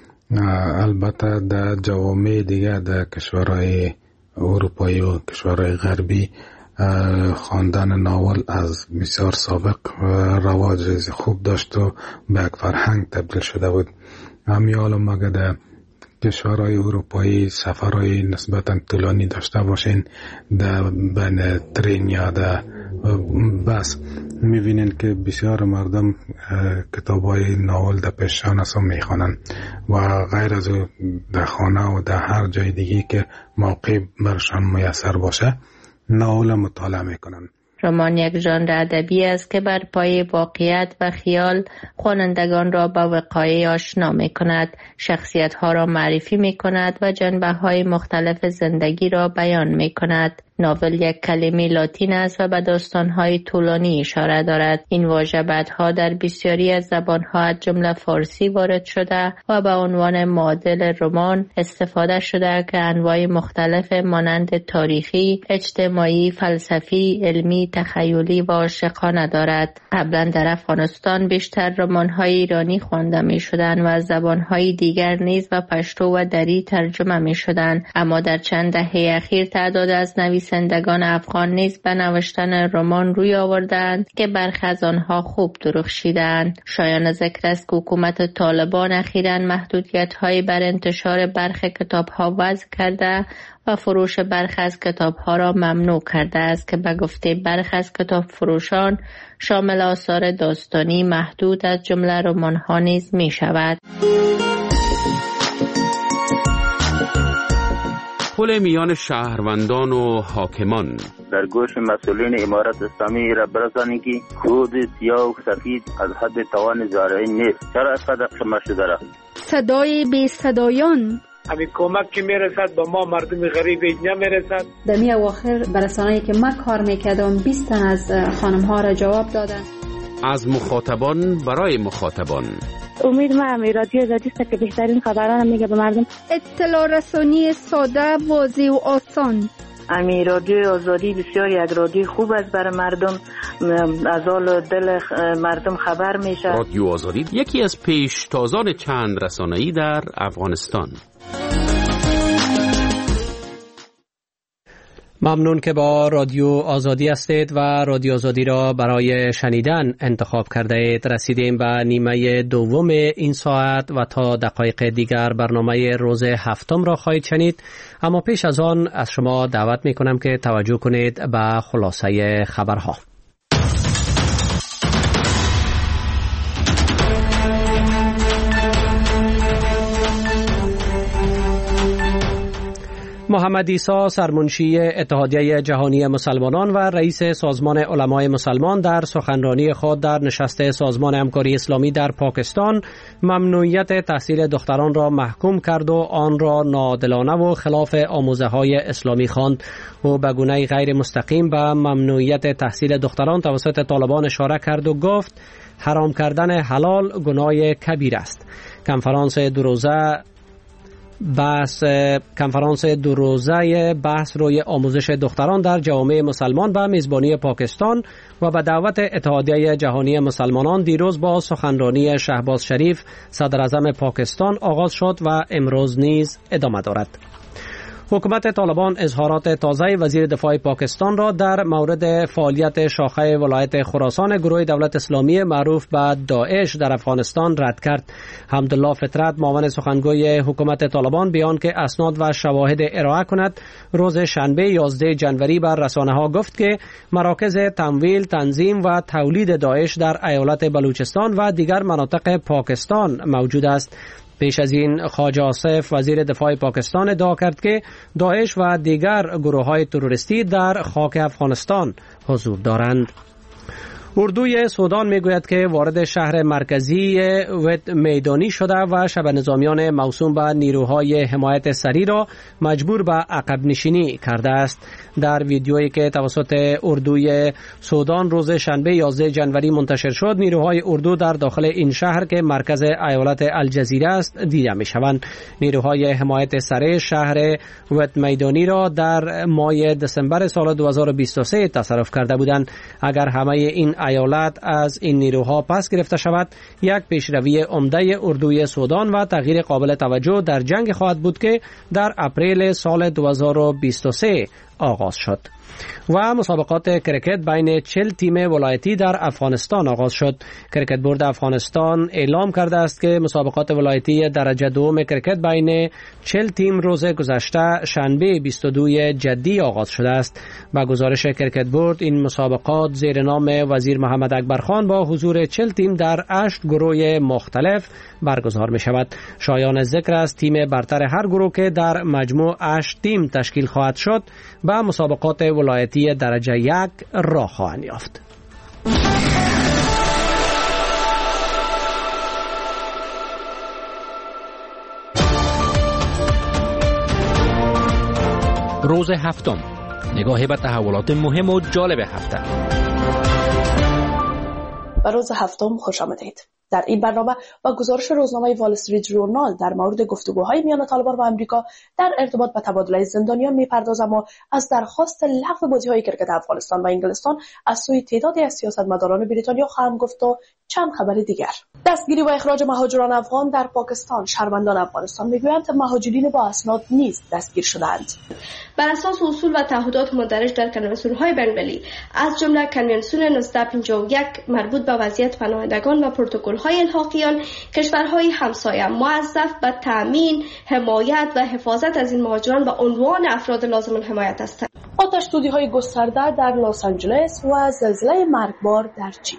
Speaker 3: البته در جوامع دیگه در کشورهای اروپایی و کشورهای غربی خواندن ناول از بسیار سابق رواج خوب داشت و به یک فرهنگ تبدیل شده بود. همیال مگه در کشورهای اروپایی سفرهای نسبتا طولانی داشته باشین در بین ترین یا در بس میبینین که بسیار مردم کتابای ناول در پیششان هستن میخوانن و غیر از در خانه و در هر جای دیگه که موقع برشان میسر باشه ناول مطالعه میکنن.
Speaker 10: رمان یک ژانر ادبی است که بر پایه واقعیت و خیال خوانندگان را با وقایع آشنا می‌کند، شخصیت‌ها را معرفی می‌کند و جنبه‌های مختلف زندگی را بیان می‌کند. ناول یک کلمه لاتین است و به داستان‌های طولانی اشاره دارد. این واژه بعدها در بسیاری از زبان‌ها از جمله فارسی وارد شده و به عنوان معادل رمان استفاده شده که انواع مختلف مانند تاریخی، اجتماعی، فلسفی، علمی، تخیلی و عاشقانه دارد. قبلا در افغانستان بیشتر رمان‌های ایرانی خوانده می‌شدند و از زبان‌های دیگر نیز به پشتو و دری ترجمه می‌شدند، اما در چند دهه اخیر تعداد از نویسندگان افغان نیز به نوشتن رمان روی آوردند که برخی از آنها خوب درخشیدند. شایان ذکر است که حکومت طالبان اخیراً محدودیت‌های بر انتشار برخی کتاب‌ها وضع کرده و فروش برخی از کتاب‌ها را ممنوع کرده است که به گفته برخی از کتاب فروشان شامل آثار داستانی محدود از جمله رمان‌ها نیز می‌شود.
Speaker 15: پل میان شهروندان و حاکمان
Speaker 16: در گوش مسئولین امارت اسلامی را برسانید که کود سیاه و سفید از حد توان زارعین نیست. چرا اینقدر خمه شده را؟
Speaker 5: صدای بی صدایان
Speaker 17: همین کمک که میرسد با ما مردم غریب نمیرسد.
Speaker 18: در می اواخر برسانه‌ای که من کار میکردم بیست تن از خانم ها را جواب دادن.
Speaker 15: از مخاطبان برای مخاطبان.
Speaker 19: امید ما همی رادیو آزادی است که بهترین خبران میگه به مردم.
Speaker 5: اطلاع رسانی ساده، واضح و آسان.
Speaker 19: امی رادیو آزادی بسیار یک رادیو خوب است برای مردم، از حال دل مردم خبر میشه.
Speaker 15: رادیو آزادی یکی از پیشتازان چند رسانه‌ای در افغانستان.
Speaker 1: ممنون که با رادیو آزادی هستید و رادیو آزادی را برای شنیدن انتخاب کرده اید. رسیدیم به نیمه دوم این ساعت و تا دقایق دیگر برنامه روز هفتم را خواهید شنید، اما پیش از آن از شما دعوت می کنم که توجه کنید به خلاصه خبرها. محمد عیسی سرمنشی اتحادیه جهانی مسلمانان و رئیس سازمان علمای مسلمان در سخنرانی خود در نشست سازمان همکاری اسلامی در پاکستان ممنوعیت تحصیل دختران را محکوم کرد و آن را ناعادلانه و خلاف آموزه‌های اسلامی خواند. او به گونه غیر مستقیم به ممنوعیت تحصیل دختران توسط طالبان اشاره کرد و گفت حرام کردن حلال گناه کبیر است. کنفرانس دو روزه بحث کنفرانس دو روزه بحث روی آموزش دختران در جوامع مسلمان به میزبانی پاکستان و به دعوت اتحادیه جهانی مسلمانان دیروز با سخنرانی شهباز شریف صدر اعظم پاکستان آغاز شد و امروز نیز ادامه دارد. حکومت طالبان اظهارات تازه وزیر دفاع پاکستان را در مورد فعالیت شاخه ولایت خراسان گروه دولت اسلامی معروف به داعش در افغانستان رد کرد. حمدالله فطرت معاون سخنگوی حکومت طالبان بیان که اسناد و شواهد ارائه کند روز شنبه یازده ژانویه بر رسانه‌ها گفت که مراکز تمویل، تنظیم و تولید داعش در ایالت بلوچستان و دیگر مناطق پاکستان موجود است. پیش از این خواجه آصف وزیر دفاع پاکستان ادعا کرد که داعش و دیگر گروه‌های تروریستی در خاک افغانستان حضور دارند. اردوی سودان میگوید که وارد شهر مرکزی ود میدانی شده و شبه نظامیان موسوم به نیروهای حمایت سری را مجبور به عقب نشینی کرده است. در ویدیویی که توسط اردوی سودان روز شنبه یازده ژانویه منتشر شد، نیروهای اردو در داخل این شهر که مرکز ایالت الجزیره است دیده می شوند. نیروهای حمایت سری شهر ود میدانی را در ماه دسامبر سال دو هزار و بیست و سه تصرف کرده بودند. اگر همه این ایالت از این نیروها پس گرفته شود، یک پیشروی عمده اردوی سودان و تغییر قابل توجه در جنگ خواهد بود که در اپریل سال دو هزار و بیست و سه آغاز شد. و مسابقات کرکت بین چهل تیم ولایتی در افغانستان آغاز شد. کرکت بورد افغانستان اعلام کرده است که مسابقات ولایتی درجه دوم کرکت بین چهل تیم روز گذشته شنبه بیست و دو جدی آغاز شده است. با گزارش کرکت بورد این مسابقات زیر نام وزیر محمد اکبر خان با حضور چهل تیم در هشت گروه مختلف برگزار می شود. شایان ذکر است تیم برتر هر گروه که در مجموع هشت تیم تشکیل خواهد شد به مسابقات ولایتی درجه یک راه خواهند یافت.
Speaker 20: روز هفتم، نگاهی به تحولات مهم و جالب هفته.
Speaker 21: به روز هفتم خوش آمدید. در این برنامه با گزارش روزنامه وال استریت ژورنال در مورد گفتگوهای میان طالبان و آمریکا در ارتباط به تبادله زندانیان میپردازم و از درخواست لغو بازی‌های کرکت افغانستان و انگلستان از سوی تعدادی از سیاستمداران بریتانیا خواهم گفت و چند خبر دیگر. دستگیری و اخراج مهاجران افغان در پاکستان. شهروندان افغانستان میگویند مهاجرین با اسناد نیز دستگیر شدند.
Speaker 22: بر اساس اصول و تعهدات مندرج در کنوانسیون‌های بین‌المللی از جمله کنوانسیون نوزده پنجاه و یک مربوط به وضعیت پناهندگان و پروتکل‌های الحاقیان، کشورهای همسایه موظف به تامین، حمایت و حفاظت از این مهاجران به عنوان افراد لازم الحمایت هستند.
Speaker 21: آتش‌سوزی‌های گسترده در لس آنجلس و زلزله مرگبار در چین.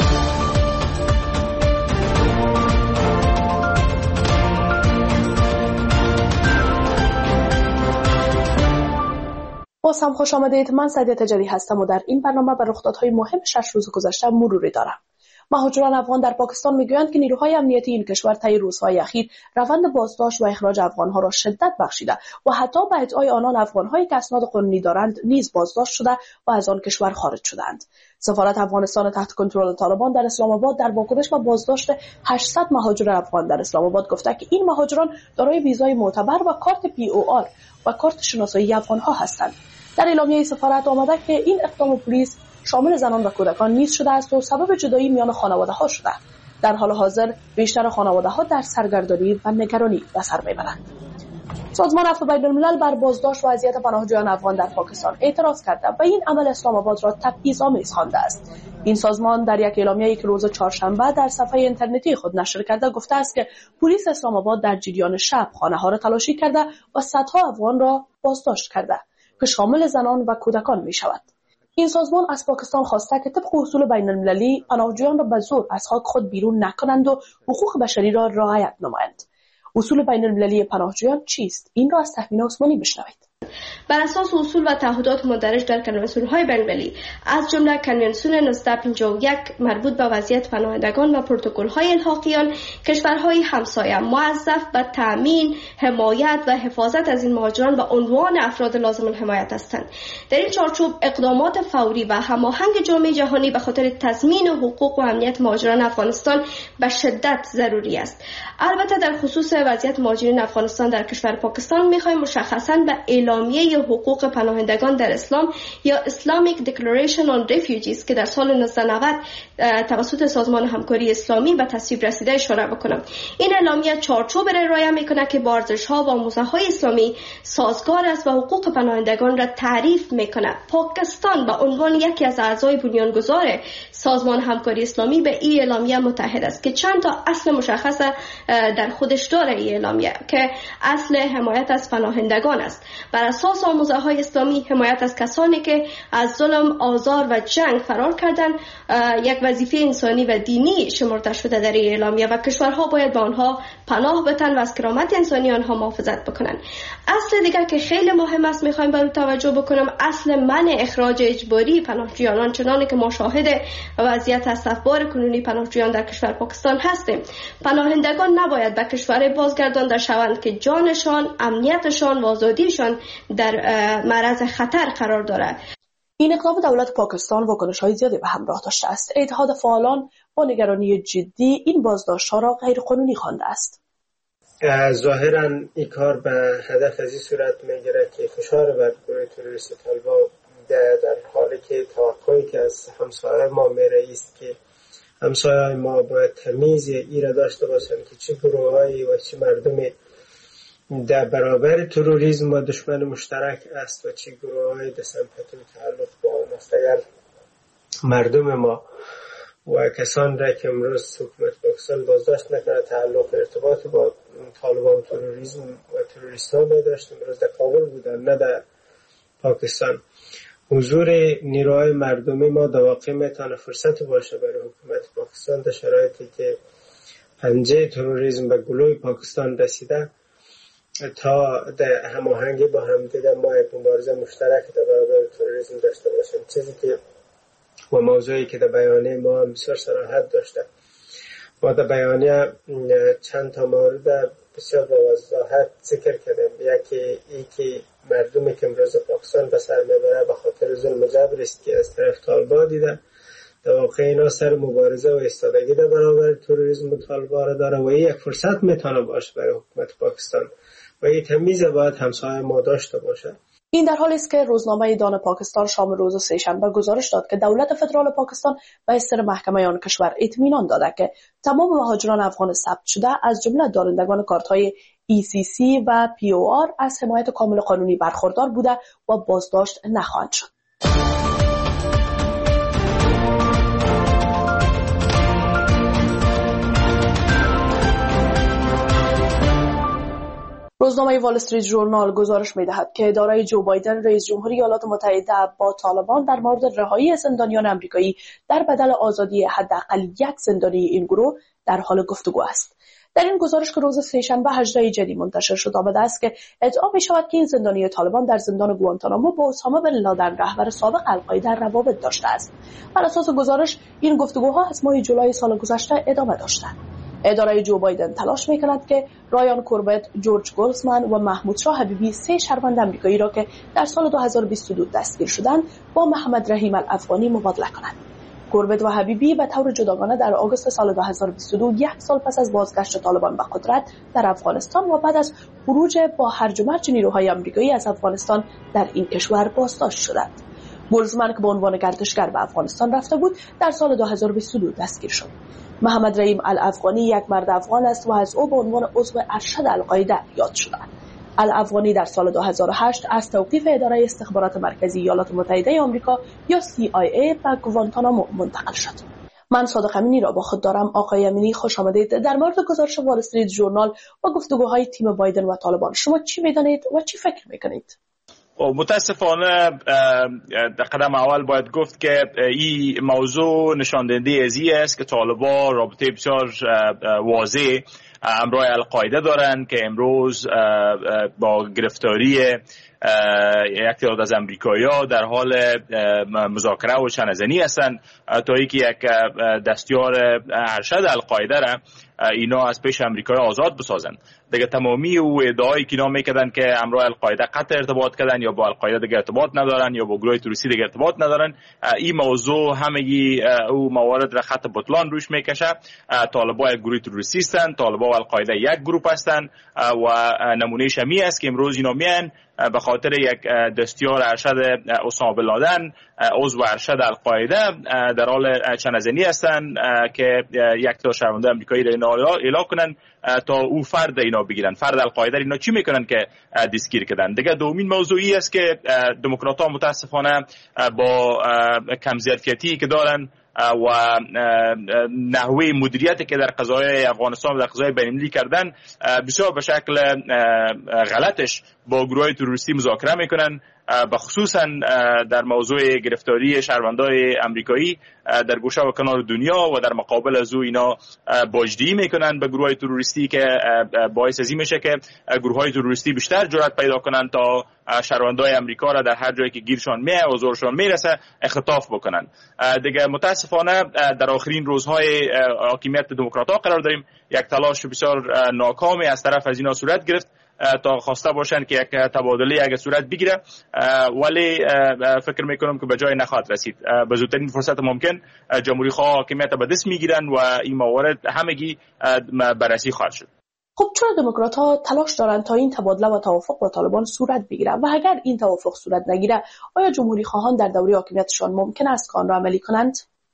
Speaker 21: باز هم خوش آمدید. من سعدیه تجری هستم و در این برنامه به رخدادهای مهم شش روز گذشته مروری دارم. مهاجران افغان در پاکستان میگویند که نیروهای امنیتی این کشور طی روزهای اخیر روند بازداشت و اخراج افغانها را شدت بخشیده و حتی به ادعای آنان افغانهایی که اسناد قانونی دارند نیز بازداشت شده و از آن کشور خارج شدند. سفارت افغانستان تحت کنترل طالبان در اسلام آباد در واکنش به بازداشت هشتصد مهاجر افغان در اسلام آباد گفته که این مهاجران دارای ویزای معتبر و کارت پی او آر و کارت شناسایی افغانها هستند. در اعلامیه سفارت آمده که این اقدام پلیس شامل زنان و کودکان نیز شده است و سبب جدایی میان خانواده‌ها شده. در حال حاضر بیشتر خانواده‌ها در سرگردانی و نگرانی به سر می‌برند. سازمان عفو بین‌الملل بر بازداشت و اذیت پناهجویان افغان در پاکستان اعتراض کرده و این عمل اسلام آباد را تبعیض‌آمیز خوانده است. این سازمان در یک اعلامیه‌ای که روز چهارشنبه در صفحه اینترنتی خود نشر کرده گفته است که پلیس اسلام آباد در جریان شب خانه‌ها را تلاشی کرده و صدها افغان را بازداشت کرده که شامل زنان و کودکان می‌شود. این سازمان از پاکستان خواسته که طبق اصول بین‌المللی پناهجویان را به زور از خاک خود بیرون نکنند و حقوق بشری را رعایت نمایند. اصول بین‌المللی پناهجویان چیست؟ این را از تهمین عثمانی بشنوید.
Speaker 22: بر اساس اصول و تعهدات مندرج در کنوانسیون‌های بین‌المللی از جمله کنوانسیون نوزده پنجاه و یک مربوط به وضعیت پناهندگان و پروتکل‌های الحاقیان، کشورهای همسایه موظف به تأمین، حمایت و حفاظت از این مهاجران به عنوان افراد لازم الحمایت هستند. در این چارچوب اقدامات فوری و هماهنگ جامعه جهانی به خاطر تضمین حقوق و امنیت مهاجران افغانستان به شدت ضروری است. البته در خصوص وضعیت مهاجرین افغانستان در کشور پاکستان می‌خوایم مشخصاً به اعلامیه حقوق پناهندگان در اسلام یا Islamic Declaration on Refugees که در سال نوزده نود توسط سازمان همکاری اسلامی به تصویب رسیده اشاره بکنم. این اعلامیه چارچوب را ارائه میکنه که با ارزش‌ها و آموزه‌های اسلامی سازگار است و حقوق پناهندگان را تعریف میکنه. پاکستان به عنوان یکی از اعضای بنیانگذار سازمان همکاری اسلامی به این اعلامیه متحد است که چند تا اصل مشخص در خودش داره. این اعلامیه که اصل حمایت از پناهندگان است. بر اساس آموزه‌های اسلامی حمایت از کسانی که از ظلم، آزار و جنگ فرار کردند یک وظیفه انسانی و دینی شمرده شده در این اعلامیه و کشورها باید به آنها پناه بدن و از کرامت انسانی آنها محافظت بکنن. اصل دیگر که خیلی مهم است میخوایم بر توجه بکنم، اصل منع اخراج اجباری پناهجویان، آنچنانی که ما شاهد وضعیت اسفبار کنونی پناهجویان در کشور پاکستان هستیم. پناهندگان نباید به کشور بازگردانده شوند که جانشان، امنیتشان و آزادیشان در معرض خطر قرار دارد.
Speaker 21: این اقدام دولت پاکستان واکنش‌های زیادی به همراه داشته است. اتحاد فعالان با نگرانی جدی این بازداشت‌ها را غیرقانونی خوانده است.
Speaker 2: ظاهراً این کار به هدف از این صورت می‌گیرد که فشار بر گروه تروریستی طالبان در حالی که توقعی که از همسایه ما میره است که همسایه ما باید تمیز ای را داشته باشند که چه گروه‌هایی و چه مردمی در برابر تروریسم و دشمن مشترک است و چه گروه‌های در سمپاتی و تعلق با آن است. اگر مردم ما و کسان را که امروز حکومت پاکستان بازداشت نکنه تعلق ارتباط با طالبان و تروریسم و تروریستان داشت، امروز در کابل بودن نه در پاکستان، حضور نیروهای مردمی ما در واقع میتونه فرصت باشه برای حکومت پاکستان در شرایطی که پنجه تروریسم به گلوی پاکستان رسیده تا در هماهنگی با همدیگر ما یک مبارزه مشترک در برابر تروریسم داشته باشیم. چیزی که و موضوعی که در بیانیه ما هم بسیار صراحت داشته. ما در بیانیه چند تا مورد بسیار با وضاحت ذکر کردیم. یکی ای که مردمی که امروز پاکستان به سر میبره به خاطر ظلم و جبر است که از طرف طالبان دیده، در واقع اینا سر مبارزه و ایستادگی در برابر تروریسم و طالبان داره و این یک فرصت میتونه باشه برای حکومت پاکستان و این تمیز باید همسایه ما داشته باشه.
Speaker 21: این در حالی است که روزنامه دان پاکستان شام روز سه‌شنبه گزارش داد که دولت فدرال پاکستان به استر محکمه آن کشور اطمینان داده که تمام مهاجران افغان ثبت شده از جمله دارندگان کارت‌های ای سی سی و پی او آر از حمایت کامل قانونی برخوردار بوده و بازداشت نخواهند شد. روزنامه وال استریت ژورنال گزارش می‌دهد که اداره جو بایدن رئیس جمهوری ایالات متحده با طالبان در مورد رهایی زندانیان آمریکایی در بدل آزادی حداقل یک زندانی این گروه در حال گفتگو است. در این گزارش که روز سه‌شنبه هجدهم ژوئیه منتشر شد آمده است که ادعا می‌شود که این زندانی طالبان در زندان گوانتانامو با اسامه بن لادن رهبر سابق القاعده روابط داشته است. بر اساس گزارش این گفتگوها از ماه جولای سال گذشته ادامه داشته. اداره جو بایدن تلاش می‌کند که رایان کوربت، جورج گولزمن و محمود شاه حبیبی سه شهروند آمریکایی را که در سال دو هزار و بیست و دو دستگیر شدند با محمد رحیم الافغانی مبادله کند. کوربت و حبیبی به طور جداگانه در آگوست سال دو هزار و بیست و دو یک سال پس از بازگشت طالبان به قدرت در افغانستان و بعد از خروج با هرج و مرج نیروهای آمریکایی از افغانستان در این کشور بازداشت شدند. گولزمن که به عنوان گردشگر به افغانستان رفته بود در سال دو هزار و بیست و دو دستگیر شد. محمد رحیم الافغانی یک مرد افغان است و از او به عنوان عضو ارشد القاعده یاد شده. الافغانی در سال دو هزار و هشت از توقیف اداره استخبارات مرکزی ایالات متحده آمریکا یا سی آی ای به گوانتانامو منتقل شد. من صادق امینی را با خود دارم. آقای امینی خوش آمدید. در مورد گزارش وال استریت ژورنال و گفتگوهای تیم بایدن و طالبان شما چی می‌دانید و چی فکر می‌کنید؟
Speaker 4: متاسفانه در قدم اول باید گفت که این موضوع نشان دهنده ازی است که طالبان رابطه بسیار واضح همراه القاعده دارن که امروز با گرفتاری یک تعداد از امریکایی‌ها در حال مذاکره و چنه‌زنی هستند تا اینکه یک دستیار ارشد القاعده را اینا از پیش امریکایی آزاد بسازن. دیگه تمامی او ادعایی که اینا میکردن که همراه القاعده قطع ارتباط کردن یا با القاعده دیگه ارتباط ندارن یا با گروه تروریستی دیگه ارتباط ندارن، این موضوع همگی او موارد را خط بطلان روش میکشه. طالبان یک گروه تروریستی هستند، طالبان و القاعده یک گروه هستند و نمونه شمی است که امروز اینا میان به خاطر یک دستیار ارشد اسامه بن لادن عضو ارشد القاعده در حال چنه‌زنی هستند که یک تا شهرونده آمریکایی را اینا اعلام کنن تا او فرد اینا بگیرن. فرد القاعده اینا چی میکنن که دستگیر کردن؟ دیگه دومین موضوعی است که دموکرات‌ها متاسفانه با کم ظرفیتی که دارن و نحوه مدیریتی که در قضایای افغانستان و در قضایای بین‌المللی کردن بسیار به شکل غلطش با گروهای تروریستی مذاکره میکنن، بخصوصا در موضوع گرفتاری شهروندای آمریکایی در گوشه و کنار دنیا و در مقابل از او اینا باجدهی میکنن به گروهای تروریستی که باعث ازی میشه که گروهای تروریستی بیشتر جرأت پیدا کنن تا شهروندای آمریکا را در هر جایی که گیرشان میه و زورشان میرسه اختطاف بکنن. دیگه متاسفانه در آخرین روزهای حاکمیت دموکرات‌ها قرار داریم. یک تلاش بسیار ناکامی از طرف از اینا صورت گرفت تا خواسته باشن که یک تبادله اگه صورت بگیره، ولی فکر میکنم که به جای نخواهد رسید. به زودترین فرصت ممکن جمهوری خواه حاکمیت به دست میگیرن و این موارد همگی بررسی خواهد شد.
Speaker 21: خب چرا دموکرات ها تلاش دارند تا این تبادله و توافق با طالبان صورت بگیره و اگر این توافق صورت نگیره آیا جمهوری خواهان در دوره حاکمیتشان ممکن است که آن را عملی کنند؟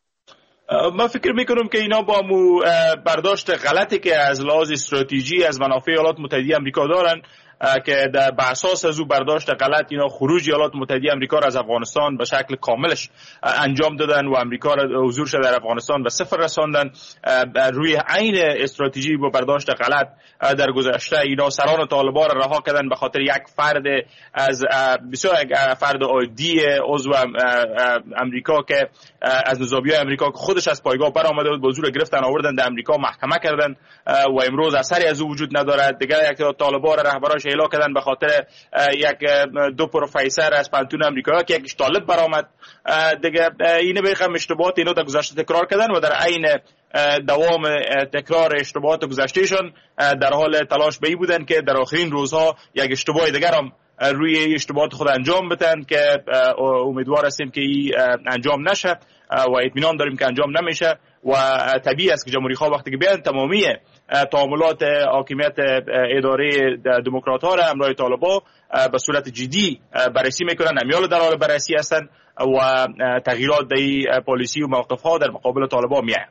Speaker 4: من فکر میکنم که اینا با مو برداشت غلطی که از لحاظ استراتژی از منافع ایالات متحده آمریکا دارن که در اساس از او برداشت غلط اینا خروج ایالات متحده آمریکا را از افغانستان به شکل کاملش انجام دادن و آمریکا را حضورش در افغانستان به صفر رساندن. روی عین استراتژی با برداشت غلط در گذشته اینا سران طالبان را رها کردن به خاطر یک فرد از بسیار یک فرد عادی عضو آمریکا که از نظامیای آمریکا که خودش از پایگاه برآمده بود، حضور گرفتن آوردن در آمریکا محکمه کردن و امروز اثری از او وجود نداره. دیگه یک طالبان رهبراش اعلام کردن به خاطر یک دو پروفسور از پانتون آمریکا که یکیش طالب برآمد. دیگه اینه بخم اشتباهات اینو در گذشته تکرار کردن و در عین دوام تکرار اشتباهات گذشتهشون در حال تلاش به این بودن که در آخرین روزها یک اشتباه دیگر هم روی اشتباهات خود انجام بدن که امیدوار هستیم که این انجام نشه و اطمینان داریم که انجام نمیشه و طبیعی است که جمهوری خواه وقتی که بیان تمامی تعاملات حاکمیت اداره دموکرات ها را همراه طالبان به صورت جدی بررسی میکنن، امیال در حال بررسی هستن و تغییرات در پالیسی و موقف ها در مقابل طالبان میآید.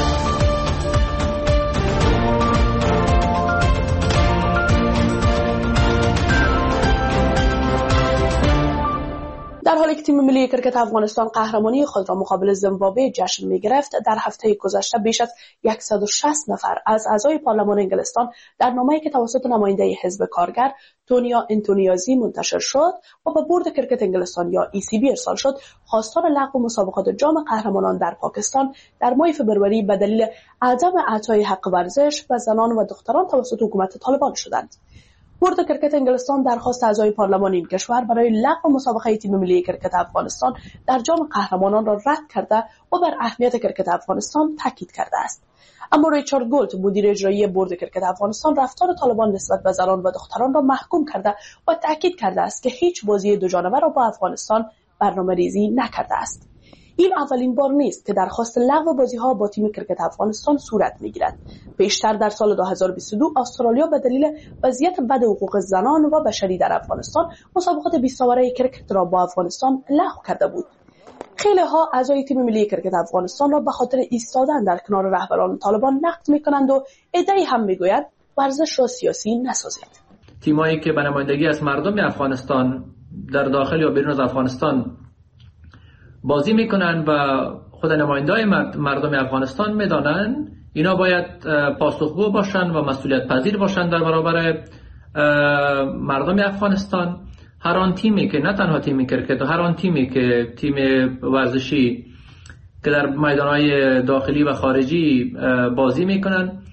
Speaker 21: در حالی که تیم ملی کرکت افغانستان قهرمانی خود را مقابل زیمبابوه جشن می‌گرفت، در هفته گذشته بیش از صد و شصت نفر از اعضای پارلمان انگلستان در نامه‌ای که توسط نماینده حزب کارگر تونیا انتونیازی منتشر شد و به بورد کرکت انگلستان یا ای سی بی ارسال شد، خواستار لغو مسابقات جام قهرمانان در پاکستان در ماه فوریه به دلیل عدم اعطای حق ورزش به زنان و دختران توسط حکومت طالبان شدند. بورد کرکت انگلستان درخواست اعضای پارلمان این کشور برای لغو مسابقه تیم ملی کرکت افغانستان در جام قهرمانان را رد کرده و بر اهمیت کرکت افغانستان تاکید کرده است. اما ریچارد گولت، مدیر اجرایی بورد کرکت افغانستان، رفتار طالبان نسبت به زنان و دختران را محکوم کرده و تاکید کرده است که هیچ بازی دو جانبه را با افغانستان برنامه‌ریزی نکرده است. این اولین بار نیست که درخواست لغو بازی‌ها با تیم کرکت افغانستان صورت می‌گیرد. پیشتر در سال دو هزار و بیست و دو استرالیا به دلیل وضعیت بد حقوق زنان و بشری در افغانستان مسابقات بیست اوره کرکت را با افغانستان لغو کرده بود. خیلی ها اعضای تیم ملی کرکت افغانستان را به خاطر ایستادن در کنار رهبران طالبان نقد می‌کنند و عده‌ای هم می‌گویند ورزش را سیاسی نسازید.
Speaker 13: تیمایی که به نمایندگی از مردم افغانستان در داخل یا بیرون از افغانستان بازی میکنن و خود نمایندای مردم افغانستان میدانن اینا باید پاسخگو باشن و مسئولیت پذیر باشن در برابر مردم افغانستان. هر آن تیمی که نه تنها تیم کرکت و هر آن تیمی که تیم ورزشی که در میدانهای داخلی و خارجی بازی میکنن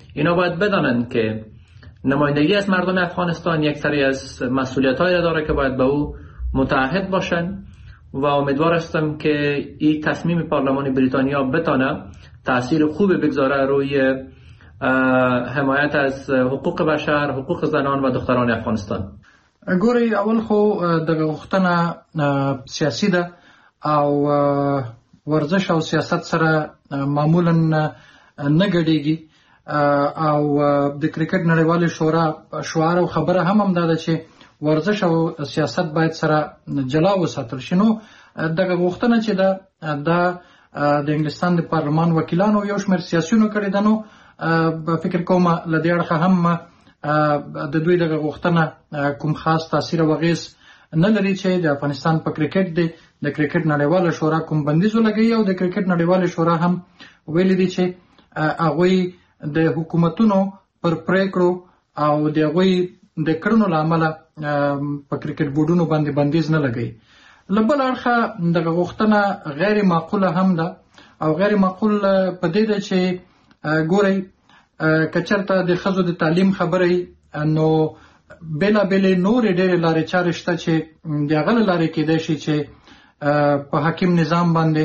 Speaker 13: اینا باید بدانند که نمایندگی از مردم افغانستان یک سری از مسئولیت‌هایی را داره که باید به او متعهد باشند و امیدوار هستم که این تصمیم پارلمان بریتانیا بتانه تأثیر خوب بگذاره روی حمایت از حقوق بشر، حقوق زنان و دختران افغانستان.
Speaker 6: ګورئ اول خو دغه غوښتنه سیاسي ده او ورزش او سیاست سره معمولا نه ګډېږي او د کرکټ نړیوالې شورا شعار او خبره هم هم ده چې ورزش او سیاست باید سره جلا وساتل شي. نو دغه غوښتنه چې ده دا د انګلستان د پارلمان وکیلانو یو شمېر سیاسیونو کړې ده. نو فکر کوم له دې اړخه هم د دوی دغه غوښتنه کوم خاص تاثیر او اغېز نه لري چې د افغانستان په کرکټ دی د کرکټ نړیواله شورا کوم بندیز ولګوي او د کرکټ نړیواله شورا هم ویلي دي چې هغوی د حکومتونو پر پریکړو او د هغوی د کړنو له امله په کرکټ بورډونو باندې بندیز نه لګوي. له بل اړخه دغه غوښتنه غیر معقوله هم ده او غیر معقول په دې ده چې ګورئ که چېرته د ښځو د تعلیم خبره نو بېلابېلې نورې ډېرې لارې چارې شته چې د هغه له لارې کېدای شي چې په حاکم نظام باندې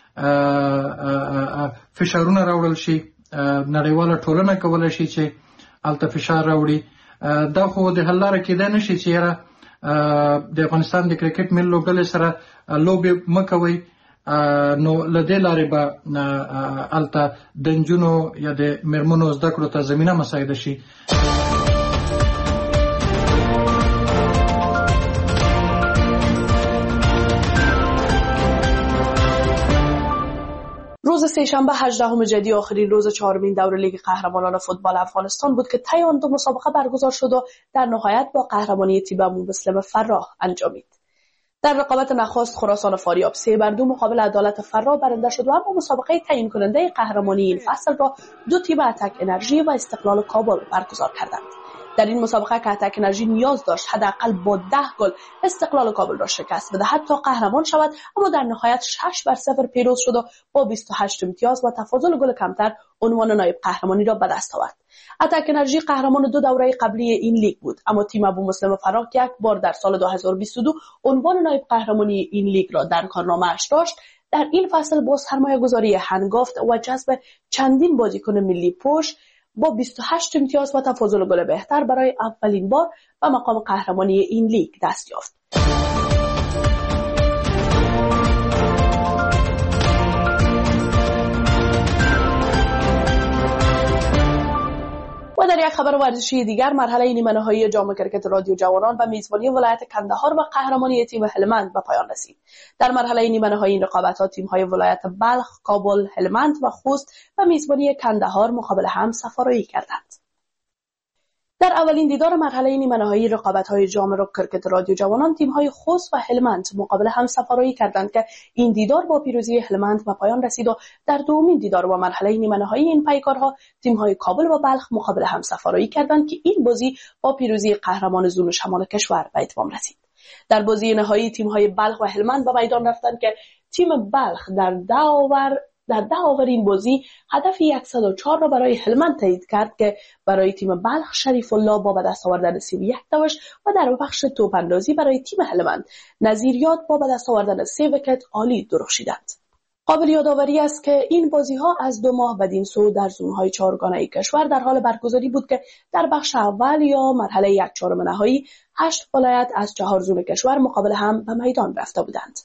Speaker 6: فشارونه راوړل شي. نړیواله ټولنه کولی شي چې هلته فشار راوړي. دا خو د حل لاره کېدای نه شي چې یاره د افغانستان د کرکټ ملي لوبډلې سره لوبې مه کوئ نو له دې لارې به هلته د نجونو یا د مېرمنو زده کړو ته زمینه مساعده شي.
Speaker 21: روز سه‌شنبه هجدهم جدی آخرین روز چهارمین دوره لیگ قهرمانان فوتبال افغانستان بود که طی آن دو مسابقه برگزار شد و در نهایت با قهرمانی تیم مسلم فراه انجامید. در رقابت نخست خراسان فاریاب سه بر دو مقابل عدالت فراه برنده شد و اما مسابقه تعیین کننده قهرمانی این فصل را دو تیم اتک انرژی و استقلال کابل برگزار کردند. در این مسابقه که اتک انرژی نیاز داشت حداقل با ده گل استقلال کابل را شکست بده حتی قهرمان شود، اما در نهایت شش بر صفر پیروز شد و با بیست و هشت امتیاز و تفاضل گل کمتر عنوان نایب قهرمانی را به دست آورد. اتک انرژی قهرمان دو دوره قبلی این لیگ بود، اما تیم ابو مسلم فراه یک بار در سال دو هزار و بیست و دو عنوان نایب قهرمانی این لیگ را در کارنامه‌اش داشت. در این فصل با سرمایه‌گذاری هنگافت و جذب چندین بازیکن ملی پشت با بیست و هشت امتیاز و تفاضل گل بهتر برای اولین بار به مقام قهرمانی این لیگ دست یافت. و در یک خبر ورزشی دیگر مرحله نیمه نهایی جام کرکت رادیو جوانان به میزبانی ولایت کندهار و قهرمانی تیم هلمند به پایان رسید. در مرحله نیمه نهایی این رقابت‌ها تیم‌های ولایت بلخ، کابل، هلمند و خوست به میزبانی کندهار مقابل هم سفارایی کردند. در اولین دیدار مرحله نیمه نهایی رقابت‌های جام کرکت رادیو جوانان تیم‌های خوست و هلمند مقابل هم سفارایی کردند که این دیدار با پیروزی هلمند به پایان رسید و در دومین دیدار با مرحله نیمه نهایی این پیکارها تیم‌های کابل و بلخ مقابل هم سفارایی کردند که این بازی با پیروزی قهرمان زون شمال کشور به اتمام رسید. در بازی نهایی تیم‌های بلخ و هلمند به میدان رفتند که تیم بلخ در ده آور در ده آور این بازی هدف صد و چهار را برای هلمند تایید کرد که برای تیم بلخ شریف الله با به دست آوردن سی و یک داشت و در بخش توپ اندازی برای تیم هلمند نظیریات با به دست آوردن سه ویکت عالی درخشیدند. قابل یادآوری است که این بازی‌ها از دو ماه بدین سو در زون‌های چهارگانه کشور در حال برگزاری بود که در بخش اول یا مرحله یک چهارم نهایی هشت ولایت از چهار زون کشور مقابل هم به میدان رفته بودند.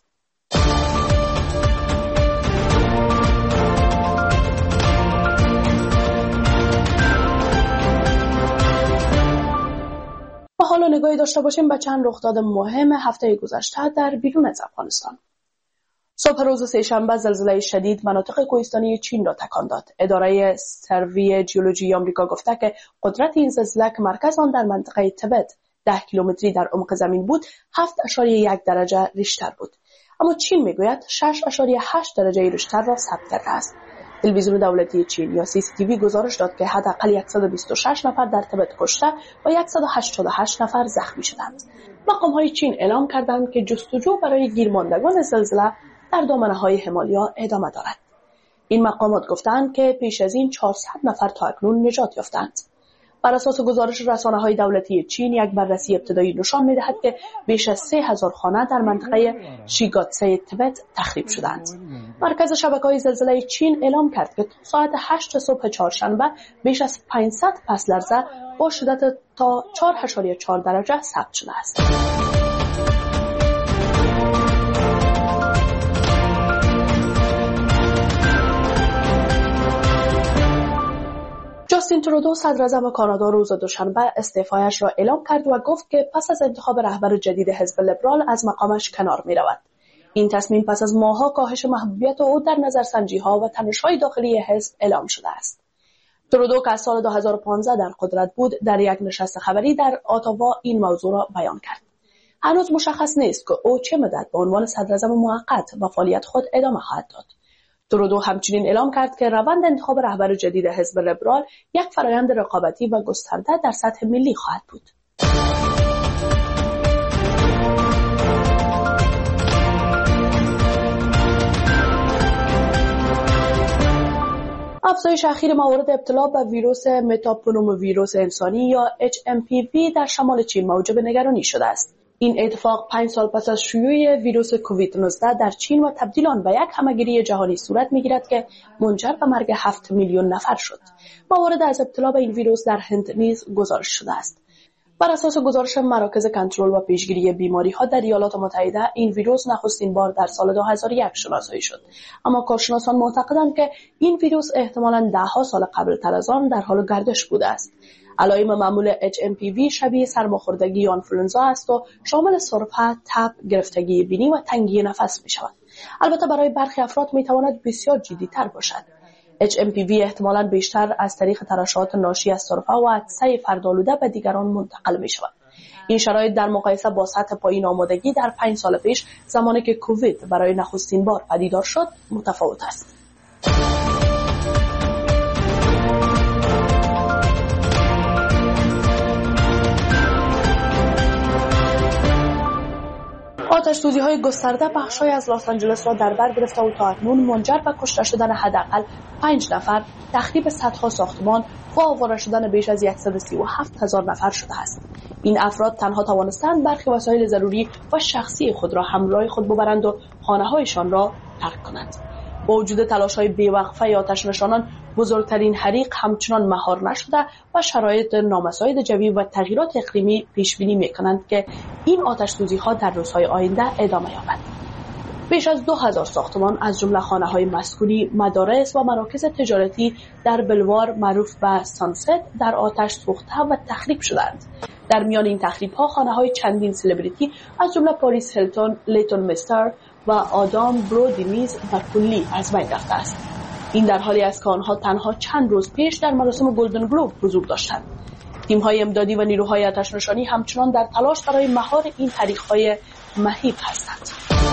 Speaker 21: و حالا نگاهی داشته باشیم به چند رخداد مهم هفته گذشته در بیرون از افغانستان. صبح روز سه‌شنبه زلزله شدید مناطق کوهستانی چین را تکان داد. اداره سروی جیولوژی آمریکا گفته که قدرت این زلزله که مرکز آن در منطقه تبت ده کیلومتری در عمق زمین بود، هفت ممیز یک درجه ریشتر بود. اما چین میگوید شش ممیز هشت درجه ریشتر را ثبت کرده است. تلویزیون دولتی چین یا سی سی تی وی گزارش داد که حداقل صد و بیست و شش نفر در تبت کشته و صد و هشتاد و هشت نفر زخمی شدند. مقام‌های چین اعلام کردند که جستجو برای گیرماندگان زلزله در دامنه‌های همالیا ادامه دارد. این مقامات گفتند که پیش از این چهارصد نفر تا اکنون نجات یافتند. بر اساس گزارش رسانه‌های دولتی چین، یک بررسی ابتدایی نشان می‌دهد که بیش از سه هزار خانه در منطقه شیگاتسه تبت تخریب شدند. مرکز شبکه‌های زلزله چین اعلام کرد که تا ساعت هشت صبح چهارشنبه بیش از پانصد پس لرزه با شدت تا چهار ممیز چهار درجه ثبت شده است. جاستین ترودو صدراعظم کانادا روز دوشنبه استعفایش را اعلام کرد و گفت که پس از انتخاب رهبر جدید حزب لیبرال از مقامش کنار می رود. این تصمیم پس از ماه‌ها کاهش محبوبیت او در نظرسنجی‌ها و تنش‌های داخلی حزب اعلام شده است. ترودو که از سال دو هزار و پانزده در قدرت بود، در یک نشست خبری در اتاوا این موضوع را بیان کرد. هنوز مشخص نیست که او چه مدت به عنوان صدراعظم موقت و فعالیت خود ادامه خواهد داد. ترودو همچنین اعلام کرد که روند انتخاب رهبر جدید حزب لیبرال یک فرآیند رقابتی و گسترده در سطح ملی خواهد بود. افزایش اخیر موارد ابتلا به ویروس متاپنوموویروس انسانی یا اچ ام پی وی در شمال چین موجب نگرانی شده است. این اتفاق پنج سال پس از شیوع ویروس کووید نوزده در چین و تبدیل آن به یک همهگیری جهانی صورت می‌گیرد که منجر به مرگ هفت میلیون نفر شد. موارد از ابتلا به این ویروس در هند نیز گزارش شده است. بر اساس گزارش مراکز کنترل و پیشگیری بیماری‌ها در ایالات متحده، این ویروس نخستین بار در سال دو هزار و یک شناسایی شد. اما کارشناسان معتقدند که این ویروس احتمالاً ده‌ها سال قبل تر از آن در حال گردش بوده است. علائم معمول اچ ام پی وی شبیه سرماخوردگی یا آنفلوئنزا است و شامل سرفه، تب، گرفتگی بینی و تنگی نفس می شود. البته برای برخی افراد می تواند بسیار جدی تر باشد. اچ ام پی وی احتمالاً بیشتر از طریق ترشحات ناشی از سرفه و عطسه فردآلوده به دیگران منتقل می شود. این شرایط در مقایسه با سطح پایین آمادگی در پنج سال پیش، زمانی که کووید برای نخستین بار پدیدار شد، متفاوت است. آتش‌سوزی‌های گسترده بخش‌های از لس آنجلس را در بر گرفته و تا اکنون منجر به کشته شدن حداقل پنج نفر، تخریب صدها ساختمان و آواره شدن بیش از صد و سی و هفت هزار نفر شده است. این افراد تنها توانستند برخی وسایل ضروری و شخصی خود را همراه خود ببرند و خانه‌هایشان را ترک کنند. با وجود تلاش‌های بی‌وقفه آتش‌نشانان، بزرگترین حریق همچنان مهار نشده و شرایط نامساعد جوی و تغییرات اقلیمی پیش‌بینی می‌کنند که این آتش‌سوزی‌ها در روزهای آینده ادامه یابد. بیش از دو هزار ساختمان از جمله خانه‌های مسکونی، مدارس و مراکز تجارتی در بلوار معروف به سانست در آتش سوخته و تخریب شدند. در میان این تخریب‌ها خانه‌های چندین سلبریتی از جمله پاریس هیلتون، لیتون مستر و آدام برودی نیز و کلی از بین رفته است. این در حالی است که آنها تنها چند روز پیش در مراسم گلدن گلوب حضور داشتند. تیم‌های امدادی و نیروهای آتش‌نشانی همچنان در تلاش برای مهار این حریق‌های مهیب هستند.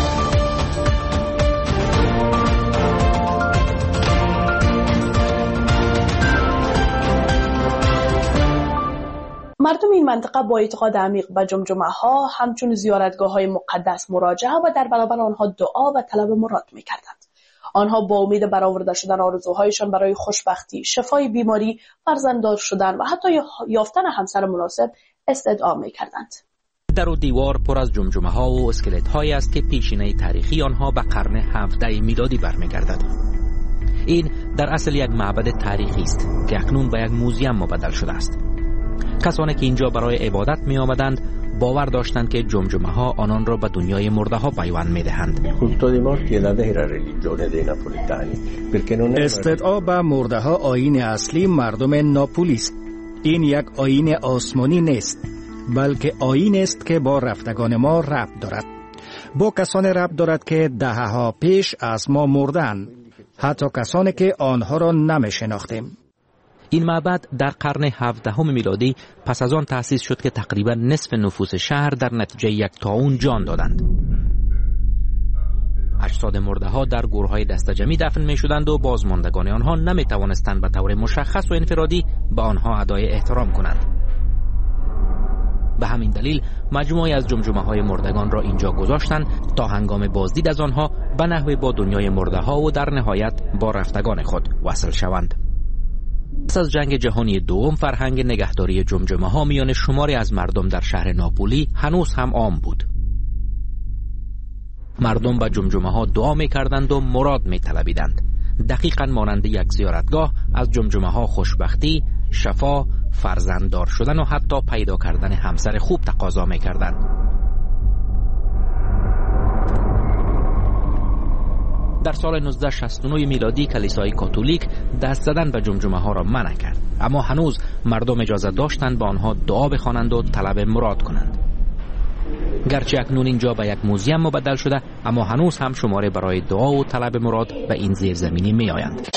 Speaker 21: مردم این منطقه با اعتقاد عمیق به جمجمه‌ها همچون زیارتگاه‌های مقدس مراجعه و در برابر آنها دعا و طلب مراد می‌کردند. آنها با امید برآورده شدن آرزوهایشان برای خوشبختی، شفای بیماری، فرزنددار شدن و حتی یافتن همسر مناسب استدعا می‌کردند.
Speaker 20: در و دیوار پر از جمجمه‌ها و اسکلت‌هایی است که پیشینه تاریخی آنها به قرن هفدهم میلادی برمیگردد. این در اصل یک معبد تاریخی است که اکنون به یک موزیم مبدل شده است. کسانی که اینجا برای عبادت می آمدند باور داشتند که جمجمه ها آنان را به دنیای مرده ها پیوند می دهند.
Speaker 7: استدعا به مرده ها آیین اصلی مردم ناپولی است. این یک آیین آسمانی نیست، بلکه آیین است که با رفتگان ما ربط دارد. با کسانی ربط دارد که دهه ها پیش از ما مردند، حتی کسانی که آنها را نمی شناختیم.
Speaker 20: این معبد در قرن هفدهم میلادی پس از آن تأسیس شد که تقریبا نصف نفوس شهر در نتیجه یک طاعون جان دادند. اجساد مرده ها در گورهای دسته‌جمعی دفن می شدند و بازماندگان آنها نمی توانستند به طور مشخص و انفرادی به آنها ادای احترام کنند. به همین دلیل مجموعی از جمجمه های مردگان را اینجا گذاشتند تا هنگام بازدید از آنها به نحوی با دنیای مرده ها و در نهایت با رفتگان خود وصل شوند. پس از جنگ جهانی دوم فرهنگ نگهداری جمجمه ها میان شماری از مردم در شهر ناپولی هنوز هم عام بود. مردم به جمجمه ها دعا می کردند و مراد می طلبیدند. دقیقاً مانند یک زیارتگاه از جمجمه ها خوشبختی، شفا، فرزنددار شدن و حتی پیدا کردن همسر خوب تقاضا می کردند. در سال نوزده شصت و نه میلادی کلیسای کاتولیک دست زدن به جمجمه ها را منع کرد، اما هنوز مردم اجازه داشتند با آنها دعا بخوانند و طلب مراد کنند. گرچه اکنون اینجا به یک موزیم مبدل شده، اما هنوز هم شماره برای دعا و طلب مراد به این زیرزمینی می آیند.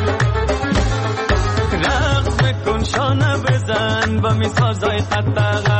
Speaker 8: بمی سازای قطعه